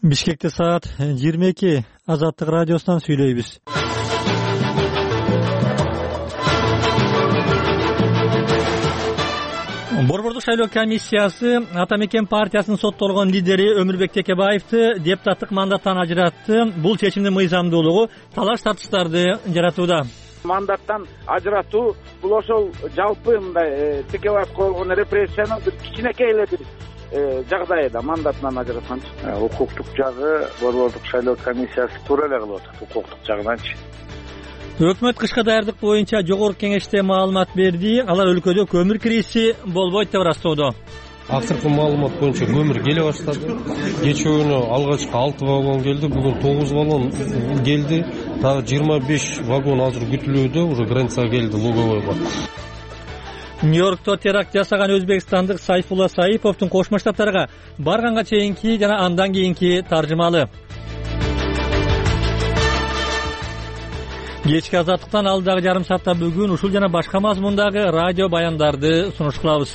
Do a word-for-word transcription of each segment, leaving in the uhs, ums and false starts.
Бишкекте саат жыйырма эки. Азаттык радиосунан сүйлөйбүз. Борбордук шайлоо комиссиясы Ата Мекен партиясынын соттолгон лидери Өмүрбек Текебаевди депутаттык мандаттан ажыратты. Бул чечимдин мыйзамдуулугу талаш тартыштарды жаратууда. Мандаттан ажыратуу бул ошол жалпы мындай Текебаевге болгон репрессиянын бир кичинекей эле бир жагдайда мандатынан ажыратканчы. Укуктук жагы борбордук шайлоо комиссиясы туура эле кылып атат укуктук жагынанчы. Өкмөт кышкы даярдык боюнча жогорку кеңеште маалымат берди. Алар өлкөдө көмүр кризи болбойт деп ырастоодо. Акыркы маалымат боюнча көмүр келе баштады. Кечээ күнү алгачкы алты вагон келди, бүгүн тогуз вагон келди. Дагы жыйырма беш вагон азыр күтүлүүдө, уже границага келди Луговойго. Нью-Йоркто теракт жасаган өзбекстандык Сайфулла Саиповдун Кошмо Штаттарга барганга чейинки жана андан кийинки таржымалы. Кечки азаттыктан алдагы жарым саатта бүгүн ушул жана башка мазмундагы радио баяндарды сунуш кылабыз.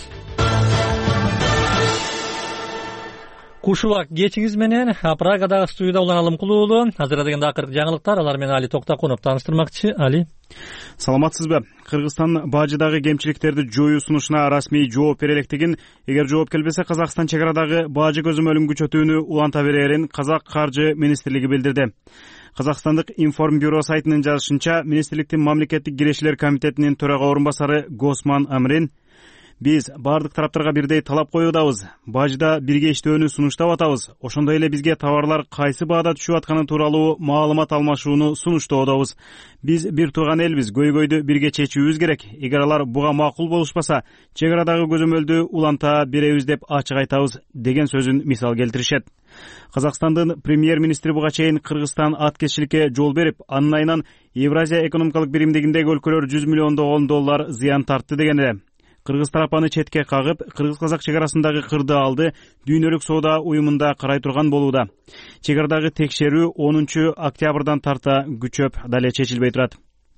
Кушубак кечиңиз менен Прагадагы студияда уланалым кулуулу. Азыр дегенде акыркы жаңылыктар, алар менен Али Токтакунов тааныштырмакчы. Али. Саламатсызбы? Кыргызстан бажыдагы кемчиликтерди жоюу сунушуна расмий жооп бере электигин, эгер жооп келбесе Казакстан чек арадагы бажы көзөмөлүн күчөтүүнү уланта берерин Казак каржы министрлиги билдирди. Казакстандык информбюро сайтынын жазышынча, министрликтин мамлекеттик кирешилер комитетинин төрага орун басары Госман Амрин: биз бардык тараптарга бирдей талап коюудабыз. Бажыда бирге иштөөнү сунуштап атабыз. Ошондой эле бизге товарлар кайсы баада түшүп атканы тууралуу маалымат алмашууну сунуштоодобуз. Биз бир тууган элбиз, көйгөйдү бирге чечүүбүз керек. Эгер алар буга макул болушпаса, чек арадагы көзөмөлдү уланта беребиз деп ачык айтабыз, деген сөзүн мисал келтиришет. Казакстандын премьер-министри буга чейин Кыргызстан аткезчиликке жол берип, анын айынан Евразия экономикалык биримдигиндеги өлкөлөр жүз миллиондогон доллар зыян тартты деген эле. Кыргыз тарапаны четке кагып, кыргыз-казак чек арасындагы кырды алды дүйнөлүк соода уюмунда карай турган болууда. Чек арадагы текшерүү онунчу октябрдан тарта күчөп дале чечилбей турат.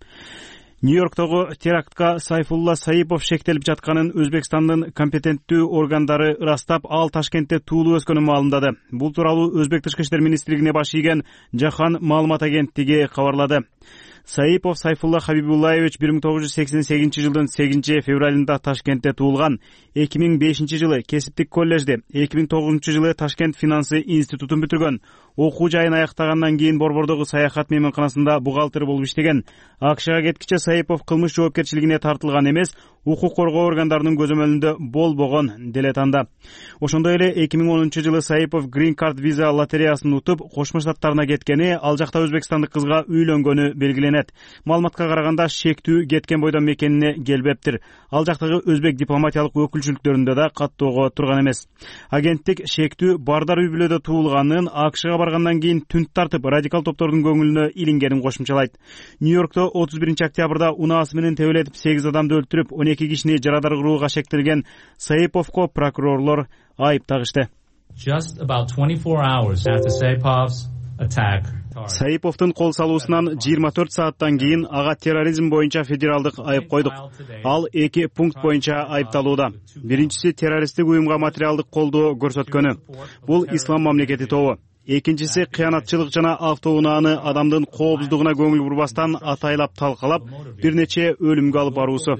Нью-Йорктогу терактка Сайфулла Саипов шектелип жатканын Өзбекстандын компетенттүү органдары ырастап, ал Ташкентте туулуп өскөнүн маалымдады. Бул тууралуу Өзбек тышкы иштер министрлигине баш ийген Жахан маалымат агенттиги кабарлады. Саипов Сайфулла Хабибуллаевич бир миң тогуз жүз сексен сегизинчи жылдын сегизинчи февралында Ташкентте туулган. эки миң бешинчи жылы кесиптик коллежди, эки миң тогузунчу жылы Ташкент финансы институтун бүтүргөн. Окуу жайын аяктагандан кийин борбордогу саякат мейманканасында бухгалтер болуп иштеген. АКШга кеткиче Саипов кылмыш жоопкерчилигине тартылган эмес, укук коргоо органдарынын көзөмөлүндө болбогон делет анда. Ошондой эле эки миң онунчу жылы Саипов Green Card виза лотереясын утуп, Кошмо Штаттарына кеткени, ал жакта өзбекстандык кызга үйлөнгөнү белгиленет. Маалыматка караганда шектүү кеткен бойдон мекенине келбептир. Ал жактагы өзбек дипломатиялык өкүлчүлүктөрүндө да каттоого турган эмес. Агенттик шектүү Бардар үй бүлөдө туулганын, АКШга баргандан кийин түнт тартып, радикал топтордун көңүлүнө илингенин кошумчалайт. Нью-Йоркто отуз биринчи октябрда унаасы менен тебелетип сегиз адамды өлтүрүп, он эки кишини жарадар кырууга шектелген Саиповго прокурорлор айып тагышты. Just about twenty-four hours after Saipov's attack, Саиповдун кол салуусунан жыйырма төрт сааттан кийин ага терроризм боюнча федералдык айып койдук. Ал эки пункт боюнча айыпталууда. Биринчиси террористтик уюмга материалдык колдоо көрсөткөнү. Бул ислам мамлекети тобу. Экинчиси кыянатчылык жана автоунааны адамдын коопсуздугуна көңүл бурбастан атайлап талкалап, бир нече өлүмгө алып баруусу,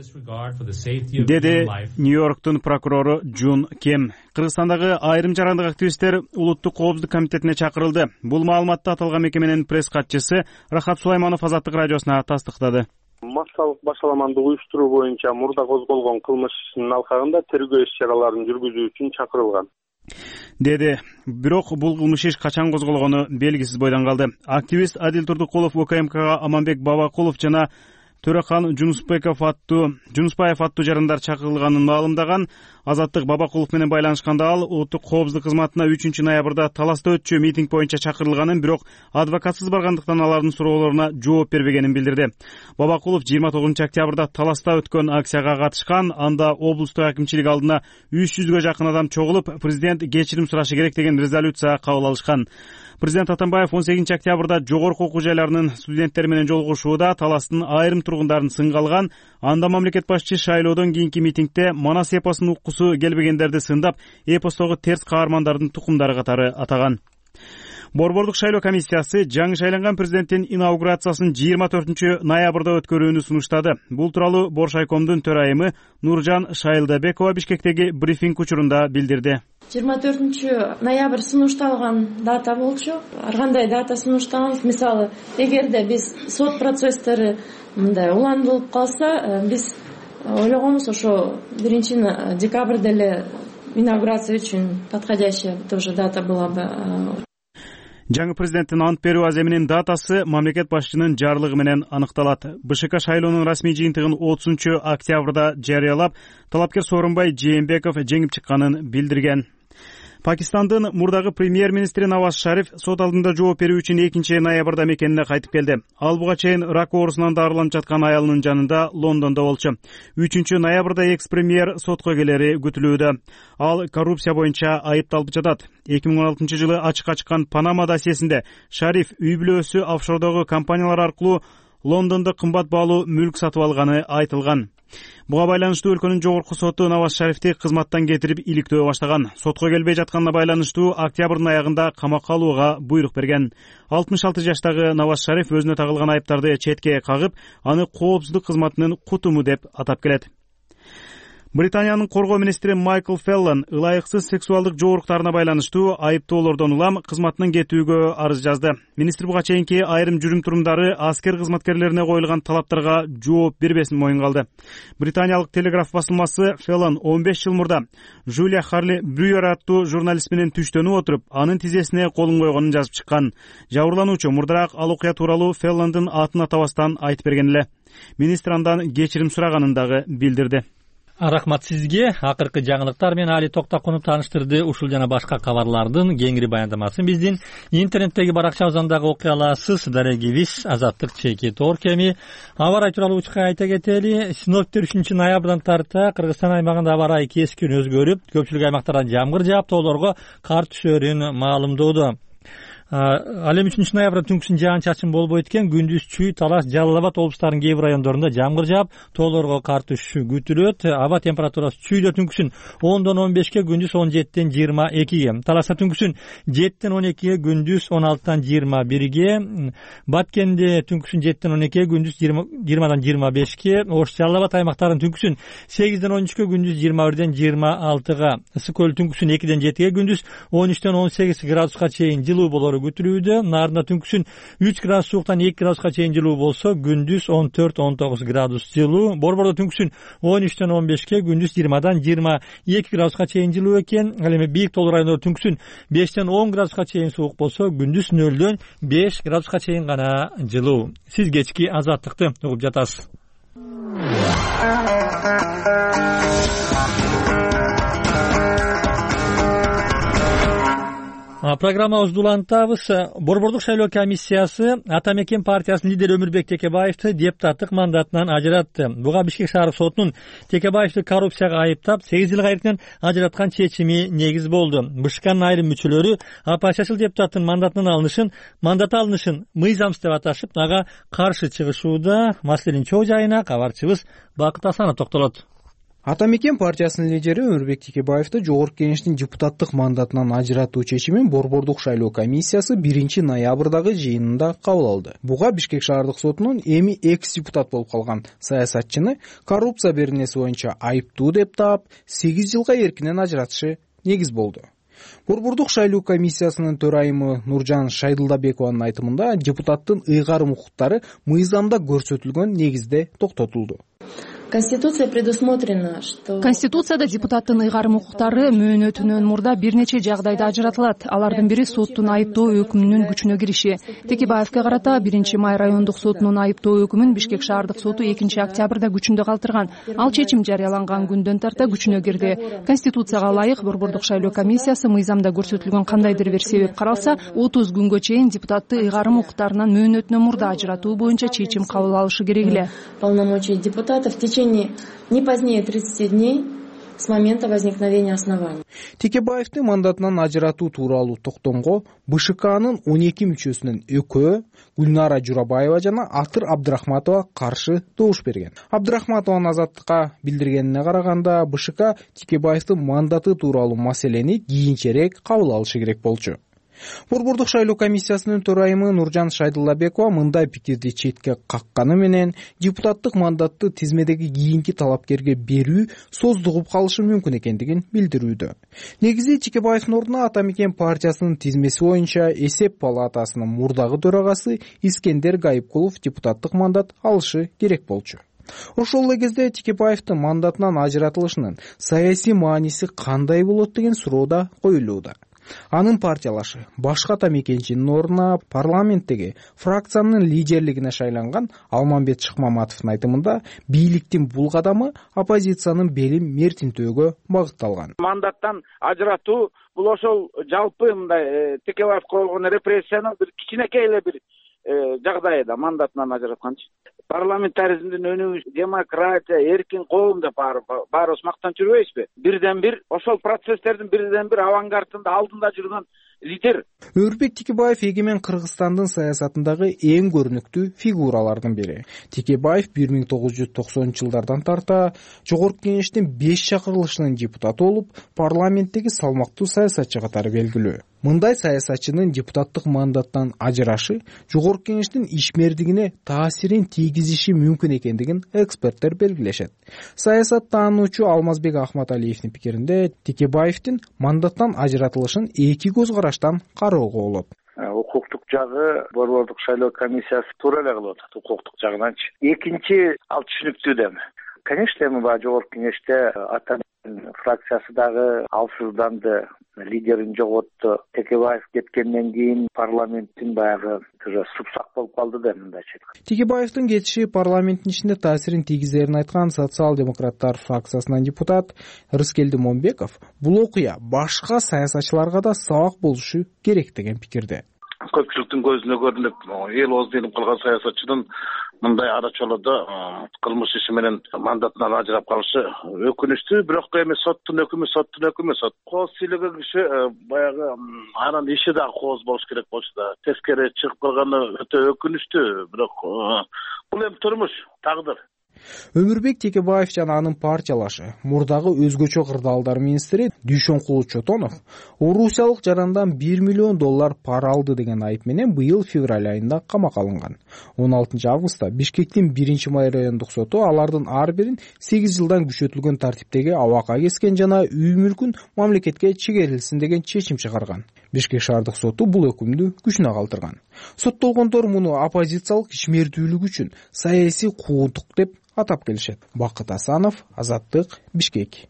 деди Нью-Йорктун прокурору Джун Кем. Кыргызстандагы айрым жарандык активисттер улуттук коопсуздук комитетине чакырылды. Бул маалыматты аталган мекеменин пресс катчысы Рахат Сулайманов Азаттык радиосуна тастыктады. Массалык башаламанды уюштуруу боюнча мурда козголгон кылмыштын алкагында тергөө иш-чараларын жүргүзүү үчүн чакырылган, деди. Бирок бул кылмыш иш качан козголгону белгисиз бойдон калды. Активист Адил Турдукулов УКМКга Аманбек Бабакулов жана Төрахан Жунуспеков аттуу Жунуспаев аттуу жарандар чакырылганын маалымдаган. Азаттык Бабакулов менен байланышканда ал улуттук коопсуздук кызматына үчүнчү ноябрда Таласта өтчү митинг боюнча чакырылганын, бирок адвокатсыз баргандыктан алардын суроолоруна жооп бербегенин билдирди. Бабакулов жыйырма тогузунчу октябрда Таласта өткөн акцияга катышкан. Анда облустук акимчилик алдына үч жүзгө жакын адам чогулуп, президент кечирим сурашы керек деген резолюция кабыл алышкан. Президент Атамбаев он сегизинчи октябрда жогорку окуу жайларынын студенттери менен жолугушууда Таластын айрым тургундарын сынга алган. Анда мамлекет башчы шайлоодон кийинки митингде Манас эпосунун уккусу келбегендерди сындап, эпостогу терс каармандардын тукумдары катары атаган. Борбордук шайлоо комиссиясы жаңы шайланган президенттин инаугурациясын жыйырма төртүнчү ноябрда өткөрүүнү сунуштады. Бул тууралуу Боршайкомдун төрайымы Нуржан Шайлдабекова Бишкектеги брифинг учурунда билдирди. жыйырма төртүнчү ноябрь сунушталган дата болчу. Ар кандай дата сунушталганбыз, мисалы, эгерде биз сот процесстери мындай уландырылып калса, биз ойлогонбуз ошо биринчи декабрда эле инаугурация үчүн подходящая тоже дата была бы. Жаңы президенттин ант берүү аземинин датасы мамлекет башчынын жарлыгы менен аныкталат. БШК шайлоонун расмий жыйынтыгын отузунчу октябрда жарыялап, талапкер Сооронбай Жээнбеков жеңип чыкканын билдирген. Пакистандын мурдагы премьер-министри Наваз Шариф сот алдында жооп берүү үчүн экинчи ноябрда мекенине кайтып келди. Ал буга чейин рак оорусунан дарыланып жаткан аялынын жанында Лондондо болчу. үчүнчү ноябрда экс-премьер сотко келери күтүлүүдө. Ал коррупция боюнча айыпталып жатат. эки миң он алтынчы жылы ачыкка чыккан Панама досьесинде Шариф үй бүлөсү офшордогу компаниялар аркылуу Лондондо кымбат баалуу мүлк сатып алганы айтылган. Буга байланыштуу өлкөнүн жогорку соту Наваз Шарифти кызматтан кетирип иликтөө баштаган. Сотко келбей жатканына байланыштуу октябрдын аягында камакка алууга буйрук берген. алтымыш алты жаштагы Наваз Шариф өзүнө тагылган айыптарды четке кагып, аны коопсуздук кызматынын кутуму деп атап келет. Британиянын коргоо министри Майкл Феллон ылайыксыз сексуалдык жооруктарына байланыштуу айыптоолордон улам кызматынан кетүүгө арыз жазды. Министр буга чейинки айрым жүрүм-турумдары аскер кызматкерлерине коюлган талаптарга жооп бербесин моюнга алды. Британиялык Телеграф басылмасы Феллон он беш жыл мурда Жулия Харли Брюер аттуу журналист менен түштөнүп отуруп, анын тизесине колун койгонун жазып чыккан. Жабырлануучу мурдараак ал окуя тууралуу Феллондун атын атабастан айтып берген эле. Министр андан кечирим сураганын дагы билдирди. Рахмат сизге. Акыркы жаңылыктар менен Али Токтакунов тааныштырды. Ушул жана башка кабарлардын кеңири баяндамасын биздин интернеттеги баракчабыздан дагы окуй аласыз. Дарегибиз Азаттык чеки Торкеми. Аба ырайы тууралуу учка айта кетели. Синоптиктер үчүнчү ноябрдан тарта Кыргызстан аймагында аба ырайы кескин өзгөрүп, көпчүлүк аймактарда жамгыр жаап, тоолорго кар түшөрүн маалымдоодо. Ал эми үчүнчү ноябрда түнкүсүн жаан-чачын болбойт экен. Күндүз Чүй, Талас, Жалал Абад облустарынын кээ бир райондорунда жамгыр жаап, тоолорго кар түшүшү күтүлөт. Аба температурасы Чүйдө түнкүсүн ондон он бешке, күндүз он жетиден жыйырма экиге. Таласта түнкүсүн жетиден он экиге, күндүз он алтыдан жыйырма бирге. Баткенде түнкүсүн жетиден он экиге, күндүз жыйырмадан жыйырма бешке. Ош, Жалал Абад аймактарынын түнкүсүн сегизден он үчкө, күндүз жыйырма бирден жыйырма алтыга. Ысык көл түнкүсүн экиден жетиге, күндүз он үчтөн он сегиз градуска чейин жылуу болору күтүлүүдө. Нарында түнкүсүн үч градус сууктан эки градуска чейин жылуу болсо, күндүз он төрт он тогуз градус жылуу. Борбордо түнкүсүн он үчтөн он бешке, күндүз жыйырмадан жыйырма эки градуска чейин жылуу экен. Ал эми бийик тоолор райондору түнкүсүн бештен он градуска чейин суук болсо, күндүз нөлдөн беш градуска чейин гана жылуу. Сиз кечки Азаттыкты угуп жатасыз. Программабызды улантабыз. Борбордук шайлоо комиссиясы Ата Мекен партиясынын лидери Өмүрбек Текебаевди депутаттык мандатынан ажыратты. Буга Бишкек шаардык сотунун Текебаевди коррупцияга айыптап сегиз жылга эркинен ажыраткан чечими негиз болду. БШКнын айрым мүчөлөрү Апачашыл депутаттын мандатынан алынышын, мандаты алынышын мыйзамсыз деп аташып, ага каршы чыгышууда. Маселенин чоо жайына кабарчыбыз Бакыт Асанов токтолот. Ата Мекен партиясынын лидери Өмүрбек Текебаевди жогорку кеңештин депутаттык мандатынан ажыратуу чечимин Борбордук шайлоо комиссиясы биринчи ноябрдагы жыйынында кабыл алды. Буга Бишкек шаардык сотунун эми экс депутат болуп калган саясатчыны коррупция беренеси боюнча айыптуу деп таап, сегиз жылга эркинен ажыратышы негиз болду. Борбордук шайлоо комиссиясынын төрайымы Нуржан Шайлдабекованын айтымында депутаттын ыйгарым укуктары мыйзамда көрсөтүлгөн негизде токтотулду. Конституция предусмотрена, что Конституцияда депутаттын ыйгарым укуктары мөөнөтүнөн мурда бир нече жагдайда ажыратылат. Алардын бири соттун айыптоо өкүмүнүн күчүнө кириши. Текебаевге карата биринчи май райондук сотунун айыптоо өкүмүн Бишкек шаардык соту экинчи октябрда күчүндө калтырган. Ал чечим жарыяланган күндөн тарта күчүнө кирди. Конституцияга ылайык Борбордук шайлоо комиссиясы мыйзамда көрсөтүлгөн кандайдыр бир себеп каралса, отуз күнгө чейин депутатты ыйгарым укуктарынан мөөнөтүнөн мурда ажыратуу боюнча чечим кабыл алышы керек эле. Полномочия депутатов в течение не позднее тридцати дней с момента возникновения оснований. Текебаевди мандатынан ажыратуу тууралуу токтомго БШКнын он эки мүчөсүнөн экөө, Гүлнара Журабаева жана Атыр Абдрахматова каршы добуш берген. Абдрахматованын Азаттыкка билдиргенине караганда, БШК Текебаевдин мандаты тууралуу маселени кийинчерээк кабыл алышы керек болчу. Борбордук шайлоо комиссиясынын төрайымы Нуржан Шайдуллабекова мындай пикирди четке какканы менен депутаттык мандатты тизмедеги кийинки талапкерге берүү создугуп калышы мүмкүн экендигин билдирүүдө. Негизи Текебаевдин ордуна Ата Мекен партиясынын тизмеси боюнча эсеп палатасынын мурдагы төрагасы Искендер Гайыпкулов депутаттык мандат алышы керек болчу. Ошол эле кезде Текебаевдин мандатынан ажыратылышынын саясий мааниси кандай болот деген суроо да коюлууда. Анын партиялашы башка Ата Мекенчинин ордуна парламенттеги фракциянын лидерлигине шайланган Алмамбет Шыкмаматовдун айтымында бийликтин бул кадамы оппозициянын белин мертинтөөгө багытталган. Мандаттан ажыратуу бул ошол жалпы мындай Текебаев койгон репрессиянын бир кичинекей эле бир жагдайда мандатынан ажыратканчы. Парламентаризмдин өнүгүшү, демократия, эркин коом деп баарыбыз мактанып жүрбөйбүзбү? Бирден бир ошол процесстердин бирден бир авангардында алдында жүргөн лидер. Өмүрбек Текебаев эгемен Кыргызстандын саясатындагы эң көрүнүктүү фигуралардын бири. Текебаев бир миң тогуз жүз токсонунчу жылдардан тарта Жогорку Кеңештин беш чакырылышынын депутаты болуп, парламенттеги салмактуу саясатчы катары белгилүү. Мындай саясатчынын депутаттык мандаттан ажырашы Жогорку Кеңештин ишмердигине таасирин тийгизиши мүмкүн экендигин эксперттер белгилешет. Саясат таануучу Алмазбек Ахматалиевдин пикиринде Текебаевдин мандаттан ажыратылышын эки көз караштан кароого болот. Укуктук жагы борбордук шайлоо комиссиясы туура эле кылып атат укуктук жагынанчы. Экинчи ал түшүнүктүү да эми. Конечно, эми баягы Жогорку Кеңеште ата фракциясы дагы алсызданды, лидерин жоготту. Текебаев кеткенден кийин парламенттин баягы супсак болуп калды да мындайча. Текебаевдин кетиши парламенттин ичинде таасирин тийгизерин айткан социал-демократтар фракциясынан депутат Рыскелди Момбеков бул окуя башка саясатчыларга да сабак болушу керек деген пикирде. Көпчүлүктүн көзүнө көрүнүп, эл ооз делип калган саясатчынын мындай ара чолоодо кылмыш иши менен мандатынан ажырап калышы өкүнүчтүү, бирок эми соттун өкүмү соттун өкүмү сот. Кооз сыйлыгы киши баягы анын иши дагы кооз болуш керек болчу да. Тескери чыгып калганы өтө өкүнүчтүү, бирок бул эми турмуш, тагдыр. Өмүрбек Текебаев жана анын партиялашы мурдагы өзгөчө кырдаалдар министри Дүйшөнкулу Чотонов орусиялык жарандан бир миллион доллар пара алды деген айып менен быйыл февраль айында камакка алынган. он алтынчы августта Бишкектин биринчи май райондук соту алардын ар бирин сегиз жылдан күчөтүлгөн тартиптеги абакка кескен жана үй мүлкүн мамлекетке чегерилсин деген чечим чыгарган. Бишкек шаардык соту бул өкүмдү күчүнө калтырган. Соттолгондор муну оппозициялык ишмердүүлүк үчүн саясий куугунтук деп атап келишет. Бакыт Асанов, Азаттык, Бишкек.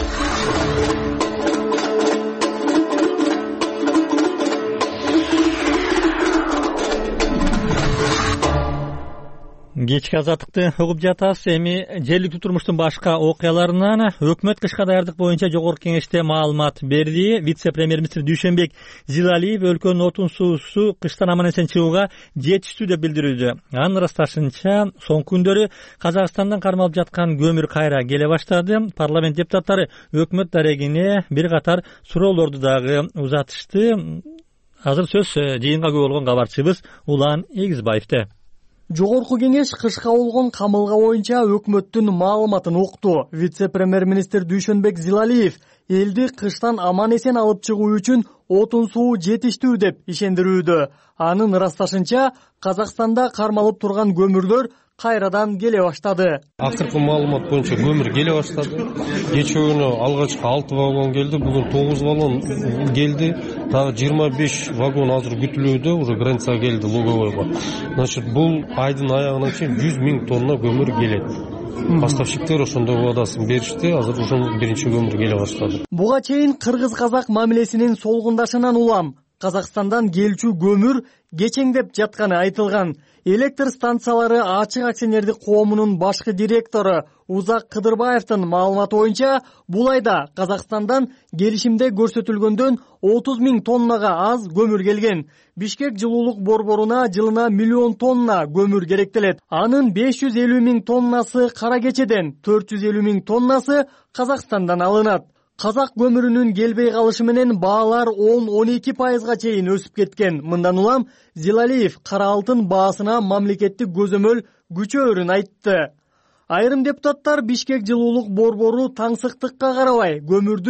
Кечки азаттыкты угуп жатасыз. Эми жергиликтүү турмуштун башка окуяларынан өкмөт кышка даярдык боюнча Жогорку Кеңеште маалымат берди. Вице-премьер-министр Дүйшөнбек Зилалиев өлкөнүн отун суусу кыштан аман эсен чыгууга жетиштүү деп билдирүүдө. Анын ырасташынча соңку күндөрү Казакстандан кармалып жаткан көмүр кайра келе баштады. Парламент депутаттары өкмөт дарегине бир катар суроолорду дагы узатышты. Азыр сөз жыйынга көп болгон кабарчыбыз Улан Эгизбаевде. Жогорку Кеңеш кышка болгон камылга боюнча өкмөттүн маалыматын укту. Вице-премьер-министр Дүйшөнбек Зилалиев элди кыштан аман эсен алып чыгуу үчүн отун суу жетиштүү деп ишендирүүдө. Анын ырасташынча Казакстанда кармалып турган көмүрлөр кайрадан келе баштады. Акыркы маалымат боюнча көмүр келе баштады. Кечээ күнү алгачкы алты вагон келди, бүгүн тогуз вагон келди. Дагы жыйырма беш вагон азыр күтүлүүдө, уже границага келди Луговойго. Значит, бул айдын аягына чейин жүз миң тонна көмүр келет. Поставщиктер ошондой вадасын беришти, азыр ошол биринчи көмүр келе баштады. Буга чейин кыргыз-казак мамилесинин солгундашынан улам Казакстандан келчү көмүр кечеңдеп жатканы айтылган. Электр станциялары ачык акционердик коомунун башкы директору Узак Кыдырбаевдин маалыматы боюнча, бул айда Казакстандан келишимде көрсөтүлгөндөн отуз миң тоннага аз көмүр келген. Бишкек жылуулук борборуна жылына миллион тонна көмүр керектелет. Анын беш жүз элүү миң тоннасы кара кечеден, төрт жүз элүү миң тоннасы Казакстандан алынат. Казак көмүрүнүн келбей калышы менен баалар он он эки пайызга чейин өсүп кеткен. Мындан улам Зилалиев кара алтын баасына мамлекеттик көзөмөл күчөөрүн айтты. Айрым депутаттар Бишкек жылуулук борбору таңсыктыкка карабай көмүрдү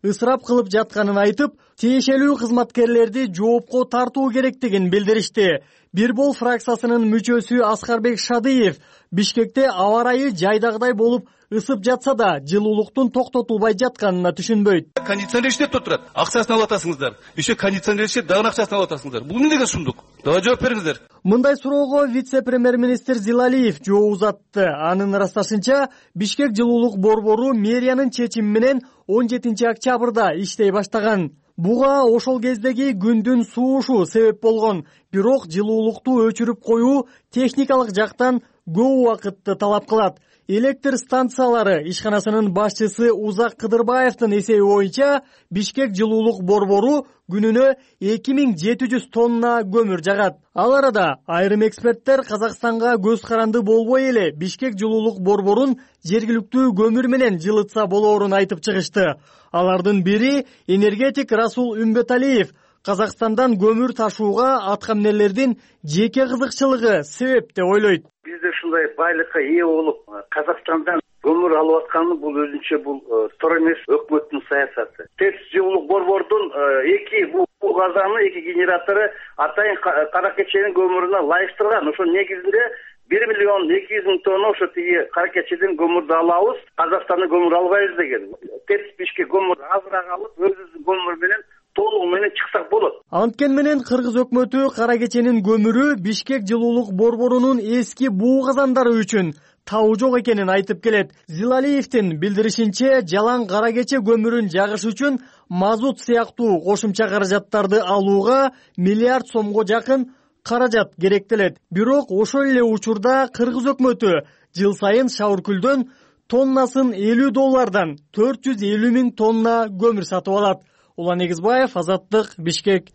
ысырап кылып жатканын айтып, тиешелүү кызматкерлерди жоопко тартуу керектигин билдиришти. Бир бол фракциясынын мүчөсү Аскарбек Шадыев Бишкекте аба ырайы жайдагыдай болуп ысып жатса да, жылуулуктун токтотулбай жатканына түшүнбөйт. Кондиционер иштеп турат, акчасын алып атасыңыздар. Еще кондиционер иштеп, дагы акчасын алып атасыңыздар. Бул эмнеге сундук? Дагы жооп бериңиздер. Мындай суроого вице-премьер-министр Зилалиев жооп узатты. Анын ырасташынча, Бишкек жылуулук борбору мэриянын чечими менен он жетинчи октябрда иштей баштаган. Буга ошол кездеги күндүн суушу себеп болгон. Бирок жылуулукту өчүрүп коюу техникалык жактан көп убакытты талап кылат. Электр станциялары ишканасынын башчысы Узак Кыдырбаевдин эсеби боюнча, Бишкек жылуулук борбору күнүнө эки миң жети жүз тонна көмүр жагат. Ал арада айрым эксперттер Казакстанга көз каранды болбой эле Бишкек жылуулук борборун жергиликтүү көмүр менен жылытса болоорун айтып чыгышты. Алардын бири энергетик Расул Үмбеталиев. Казакстандан көмүр ташууга аткамнерлердин жеке кызыкчылыгы себеп деп ойлойт. Бизде ушундай байлыкка ээ болуп, Казакстандан көмүр алып атканы бул өзүнчө бул туура эмес өкмөттүн саясаты. ТЭЦ жылуулук борбордун эки бул газаны, эки генератору атайын Кара Кеченин көмүрүнө ылайыктырган. Ошо негизинде бир миллион эки жүз миң тонна ошо тиги Кара Кечеден көмүрдү алабыз, Казакстандан көмүр албайбыз деген. ТЭЦ Бишкек көмүр азыраак алып, өзүбүздүн көмүр менен толугу менен чыксак болот. Анткени менен Кыргыз өкмөтү Кара Кеченин көмүрү Бишкек жылуулук борборунун эски буу казандары үчүн табуу жок экенин айтып келет. Зилалиевдин билдиришинче, жалаң Кара Кече көмүрүн жагыш үчүн мазут сыяктуу кошумча каражаттарды алууга миллиард сомго жакын каражат керектелет. Бирок ошол эле учурда Кыргыз өкмөтү жыл сайын Шавыркүлдөн тоннасын элүү доллардан төрт жүз элүү миң тонна көмүр сатып алат. Улан Эгизбаев, Азаттык, Бишкек.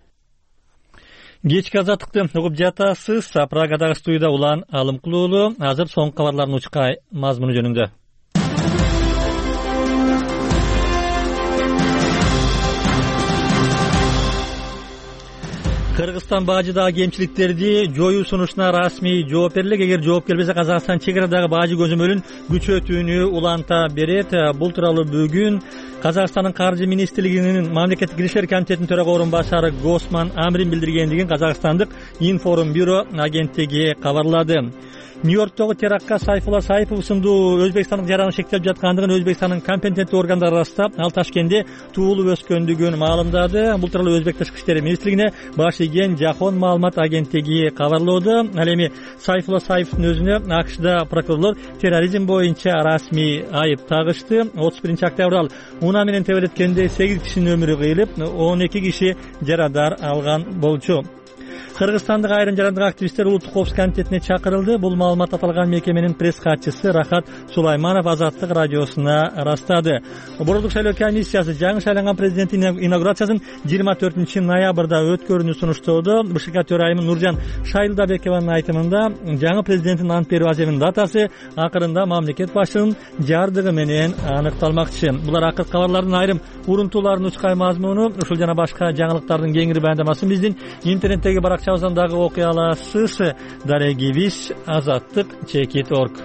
Кечки азаттыкты угуп жатасыз. Прагадагы студияда Улан Алымкул уулу. Азыр соңку кабарлардын учка мазмуну жөнүндө. Кыргызстан бажыдагы кемчиликтерди жоюу сунушуна расмий жооп берилет. Эгер жооп келбесе, Казакстан чекарадагы бажы көзөмөлүн күчөтүүнү уланта берет. Бул тууралуу бүгүн Казакстандын каржы министрлигинин мамлекеттик кириштер комитетинин төрага орун башчысы Госман Амрин билдиргендигин Казакстандык Информ бюро агенттиги кабарлады. Нью-Йорктогу терактка Сайфулла Сайпов сындуу Өзбекстандык жараны шектелип жаткандыгын Өзбекстандын компетенттүү органдары ырастап, ал Ташкентте туулуп өскөндүгүн маалымдады. Бул тууралуу Өзбек тышкы иштер министрлигине баш ийген Жахон маалымат агенттиги кабарлоодо. Ал эми Сайфулла Сайповдун өзүнө АКШда прокурорлор терроризм боюнча расмий айып тагышты. отуз биринчи октябрь ал унаа менен тебелеткенде сегиз кишинин өмүрү кыйылып, он эки киши жарадар алган болчу. Кыргызстандык айрым жарандык активисттер улуттук коопсуздук комитетине чакырылды. Бул маалымат аталган мекеменин пресс катчысы Рахат Сулайманов Азаттык радиосуна ырастады. Борбордук шайлоо комиссиясы жаңы шайланган президенттин инаугурациясын жыйырма төртүнчү ноябрда өткөрүүнү сунуштоодо. БШК төрайымы Нуржан Шайлдабекованын айтымында, жаңы президенттин ант берүү аземинин датасы акырында мамлекет башчынын жардыгы менен аныкталмакчы. Булар акыркы кабарлардын айрым урунтууларынын учкай мазмуну. Ушул жана башка жаңылыктардын кеңири баяндамасын биздин интернеттеги баракчабыздагы окуяларсыз дарегибиз азаттык чекит точка орг.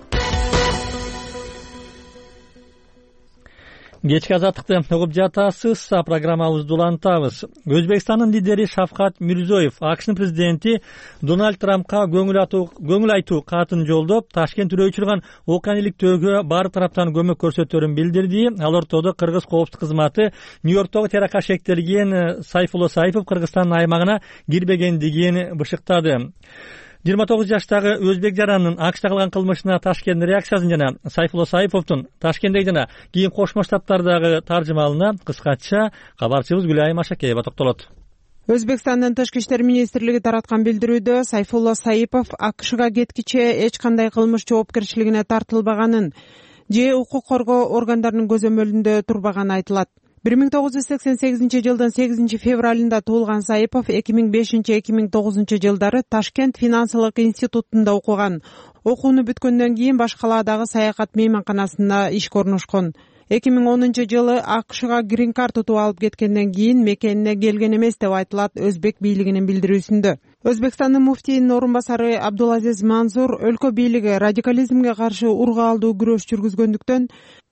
Кечки азаттыкты угуп жатасыз. Программабызды улантабыз. Өзбекстандын лидери Шавкат Мирзиёев АКШнын президенти Дональд Трампка көңүл айтуу катын жолдоп, Ташкент үрөй учурган окуяны иликтөөгө баары тараптан көмөк көрсөтөрүн билдирди. Ал ортодо Кыргыз коопсуздук кызматы Нью-Йорктогу терактка шектелген Сайфулла Сайпов Кыргызстандын аймагына кирбегендигин бышыктады. жыйырма тогуз жаштагы өзбек жаранынын АКШда кылган кылмышына Ташкенттин реакциясын жана Сайфулла Сайповдун Ташкенттеги жана кийин Кошмо Штаттардагы таржымалына кыскача кабарчыбыз Гүлайым Ашакеева токтолот. Өзбекстандын тышкы иштер министрлиги тараткан билдирүүдө Сайфулла Сайпов АКШга кеткиче эч кандай кылмыш жоопкерчилигине тартылбаганын же укук коргоо органдарынын көзөмөлүндө турбаганы айтылат. бир миң тогуз жүз сексен сегизинчи жылдын сегизинчи февралында туулган Сайпов эки миң бешинчи эки миң тогузунчу жылдары Ташкент финансылык институтунда окуган. Окууну бүткөндөн кийин баш калаадагы саякат мейманканасында ишке орношкон. эки миң онунчу жылы АКШга грин карт утуп алып кеткенден кийин мекенине келген эмес деп айтылат өзбек бийлигинин билдирүүсүндө. Өзбекстандын муфтийинин орун басары Абдулазиз Мансур өлкө бийлиги радикализмге каршы ургаалдуу күрөш жүргүзгөндүктөн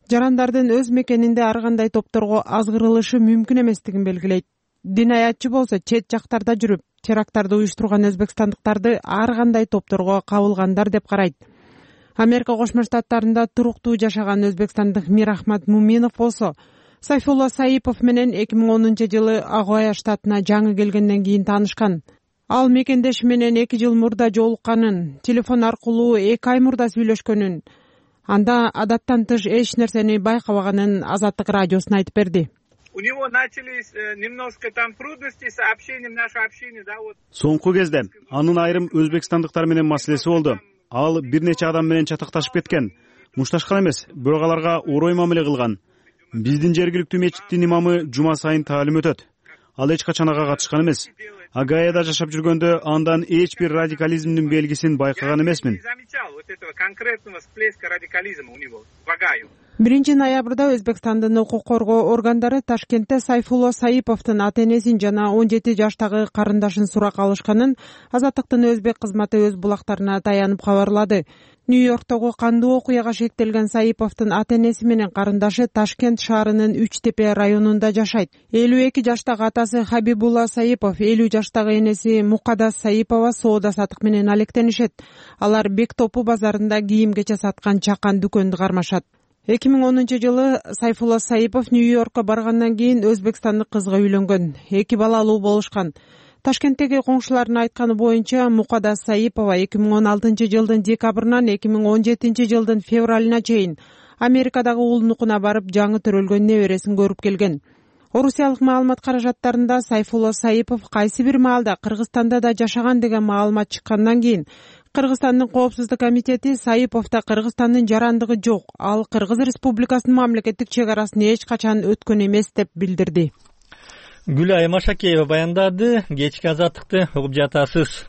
жарандардын өз мекенинде ар кандай топторго азгырылышы мүмкүн эместигин белгилейт. Динаятчы болсо чет жактарда жүрүп теракттарды уюштурган өзбекстандыктарды ар кандай топторго кабылгандар деп карайт. Америка Кошмо Штаттарында туруктуу жашаган өзбекстандык Мирахмат Муминов болсо Сайфулла Саипов менен эки миң онунчу жылы Огайо штатына жаңы келгенден кийин таанышкан. Ал мекендеши менен эки жыл мурда жолукканын, телефон аркылуу эки ай мурда сүйлөшкөнүн, анда адаттан тыш эч нерсени байкабаганын Азаттык радиосуна айтып берди. У него начались немножко там трудности с общением, наше общение, да, вот. Соңку кезде анын айрым өзбекстандыктар менен маселеси болду. Ал бир нече адам менен чатакташып кеткен. Мушташкан эмес, бирок аларга орой мамиле кылган. Биздин жергиликтүү мечиттин имамы жума сайын таалим өтөт. Ал эч качан ага катышкан эмес. Огайода жашап жүргөндө андан эч бир радикализмдин белгисин байкаган эмесмин. биринчи ноябрда Өзбекстандын укук коргоо органдары Ташкентте Сайфулла Саиповдун ата энесин жана он жети жаштагы карындашын сурак алышканын Азаттыктын өзбек кызматы өз булактарына таянып кабарлады. Нью-Йорктогу кандуу окуяга шектелген Саиповдун ата энеси менен карындашы Ташкент шаарынын Үч Тепе районунда жашайт. элүү эки жаштагы атасы Хабибулла Саипов, элүү жаштагы энеси Мукадас Саипова соода сатык менен алектенишет. Алар Бектопу базарында кийим кече саткан чакан дүкөндү кармашат. эки миң онунчу жылы Сайфулла Саипов Нью-Йоркко баргандан кийин өзбекстандык кызга үйлөнгөн. Эки балалуу болушкан. Ташкенттеги коңшулардын айтканы боюнча Мукадас Саипова эки миң он алтынчы жылдын декабрынан эки миң он жетинчи жылдын февралына чейин Америкадагы уулунукуна барып жаңы төрөлгөн небересин көрүп келген. Орусиялык маалымат каражаттарында Сайфулла Саипов кайсы бир маалда Кыргызстанда да жашаган деген маалымат чыккандан кийин Кыргызстандын коопсуздук комитети Саиповдо Кыргызстандын жарандыгы жок, ал Кыргыз Республикасынын мамлекеттик чек арасын эч качан өткөн эмес деп билдирди. Гүлай Машакеева баяндады. Кечки Азаттыкты угуп жатасыз.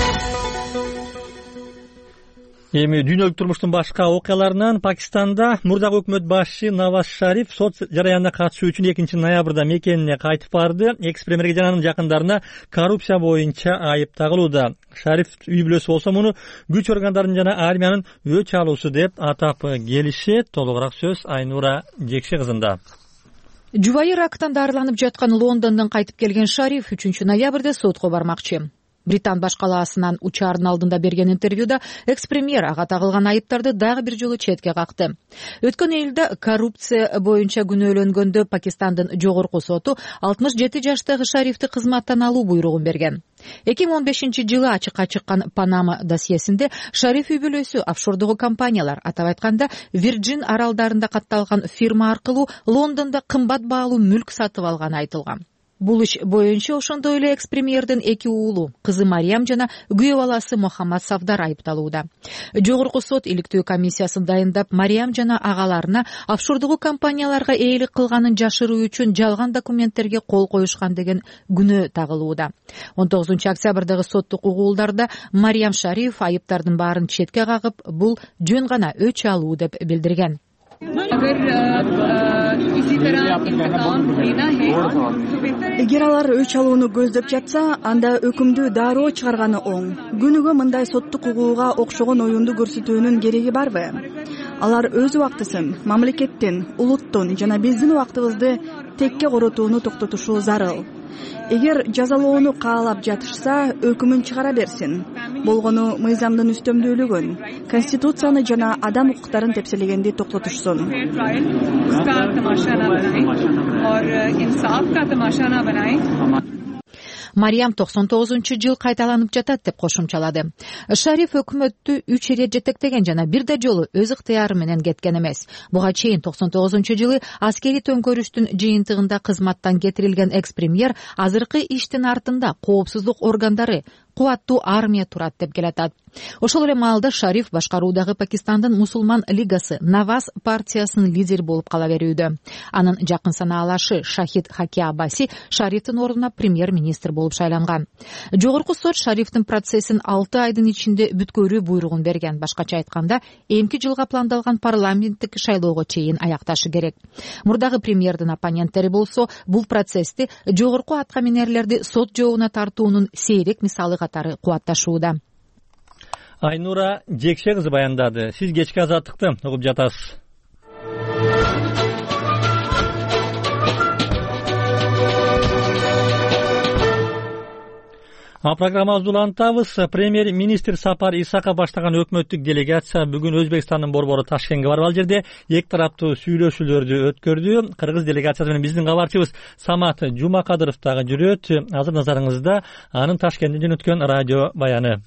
Эми дүйнөлүк турмуштун башка окуяларынан Пакистанда мурдагы өкмөт башчы Наваз Шариф сот жараянына катышуу үчүн экинчи ноябрда мекенине кайтып барды. Экс-премьерге жана анын жакындарына коррупция боюнча айып тагылууда. Шариф үй бүлөсү болсо муну күч органдарынын жана армиянын өч алуусу деп атап келишет. Толугураак сөз Айнура Жекше кызында. Жубайы рактан дарыланып жаткан Лондондон кайтып келген Шариф үчүнчү ноябрда сотко бармакчы. Британ баш калаасынан учаардын алдында берген интервьюда экс-премьер ага тагылган айыптарды дагы бир жолу четке какты. Өткөн июлда коррупция боюнча күнөөлөнгөндө Пакистандын жогорку соту алтымыш жети жаштагы Шарифти кызматтан алуу буйругун берген. эки миң он бешинчи жылы ачыкка чыккан Панама досьесинде Шариф үй бүлөсү офшордогу компаниялар, атап айтканда Вирджин аралдарында катталган фирма аркылуу Лондондо кымбат баалуу мүлк сатып алганы айтылган. Бул иш боюнча ошондой эле экс-премьердин эки уулу, кызы Мариям жана күйөө баласы Мухаммад Савдар айыпталууда. Жогорку сот иликтөө комиссиясын дайындап, Мариям жана агаларына офшордогу компанияларга ээлик кылганын жашыруу үчүн жалган документтерге кол коюшкан деген күнөө тагылууда. он тогузунчу октябрдагы соттук угуулдарда Мариям Шариф айыптардын баарын четке кагып, бул жөн гана өч алуу деп билдирген. Эгер алар өч алууну көздөп жатса, анда өкүмдү дароо чыгарганы оң. Күнүгө мындай соттук угууга окшогон оюнду көрсөтүүнүн кереги барбы? Алар өз убактысын мамлекеттин, улуттун жана биздин убактыбызды текке коротууну токтотушу зарыл. Эгер жазалоону каалап жатышса, өкүмүн чыгара берсин. Болгону мыйзамдын үстөмдүүлүгүн, конституцияны жана адам укуктарын тепселегенди токтотушсун. Мариям токсон тогузунчу жыл кайталанып жатат деп кошумчалады. Шариф өкмөттү үч ирет жетектеген жана бир да жолу өз ыктыяры менен кеткен эмес. Буга чейин токсон тогузунчу жылы аскери төңкөрүштүн жыйынтыгында кызматтан кетирилген экс-премьер азыркы иштин артында коопсуздук органдары, кубаттуу армия турат деп келатат. Ошол эле маалда Шариф башкаруудагы Пакистандын мусулман лигасы Наваз партиясынын лидери болуп кала берүүдө. Анын жакын санаалашы Шахид Хаки Абаси Шарифтин ордуна премьер-министр болуп шайланган. Жогорку сот Шарифтин процессин алты айдын ичинде бүткөрүү буйругун берген. Башкача айтканда, эмки жылга пландалган парламенттик шайлоого чейин аякташы керек. Мурдагы премьердин оппоненттери болсо, бул процессти жогорку атка минерлерди сот жообуна тартуунун сейрек мисалы катары кубатташууда. Айнура Жекше кызы баяндады. Сиз кечки Азаттыкты угуп жатасыз. Программабызды улантабыз. Премьер министр Сапар Исаков баштаган өкмөттүк делегация бүгүн Өзбекстандын борбору Ташкентке барып, ал жерде эки тараптуу сүйлөшүүлөрдү өткөрдү. Кыргыз делегациясы менен биздин кабарчыбыз Самат Жумакадыров дагы жүрөт. Азыр назарыңызда анын Ташкенттен жөнөткөн радио баяны.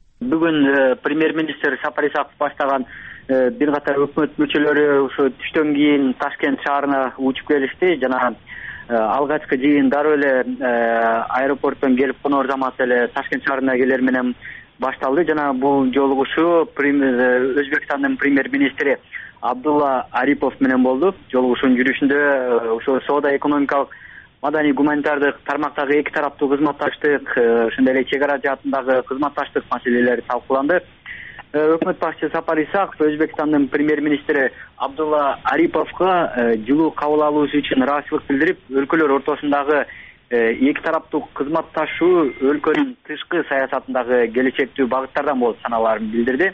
Бүгүн премьер министр Сапар Исаков баштаган бир катар өкмөт мүчөлөрү ушу түштөн кийин Ташкент шаарына учуп келишти. Жана алгачкы жыйын дароо эле аэропорттон келип конор замат эле Ташкент шаарына келер менен башталды. Жана бул жолугушуу Өзбекстандын премьер-министри Абдулла Арипов менен болду. Жолугушуунун жүрүшүндө ошо соода экономикалык, маданий гуманитардык тармактагы эки тараптуу кызматташтык, ошондой эле чек ара жаатындагы кызматташтык маселелери талкууланды. Өкмөт башчы Сапар Исаков Өзбекстандын премьер-министри Абдулла Ариповго жылуу кабыл алуусу үчүн ыраазычылык билдирип, өлкөлөр ортосундагы эки тараптуу кызматташуу өлкөнүн тышкы саясатындагы келечектүү багыттардан болуп саналаарын билдирди.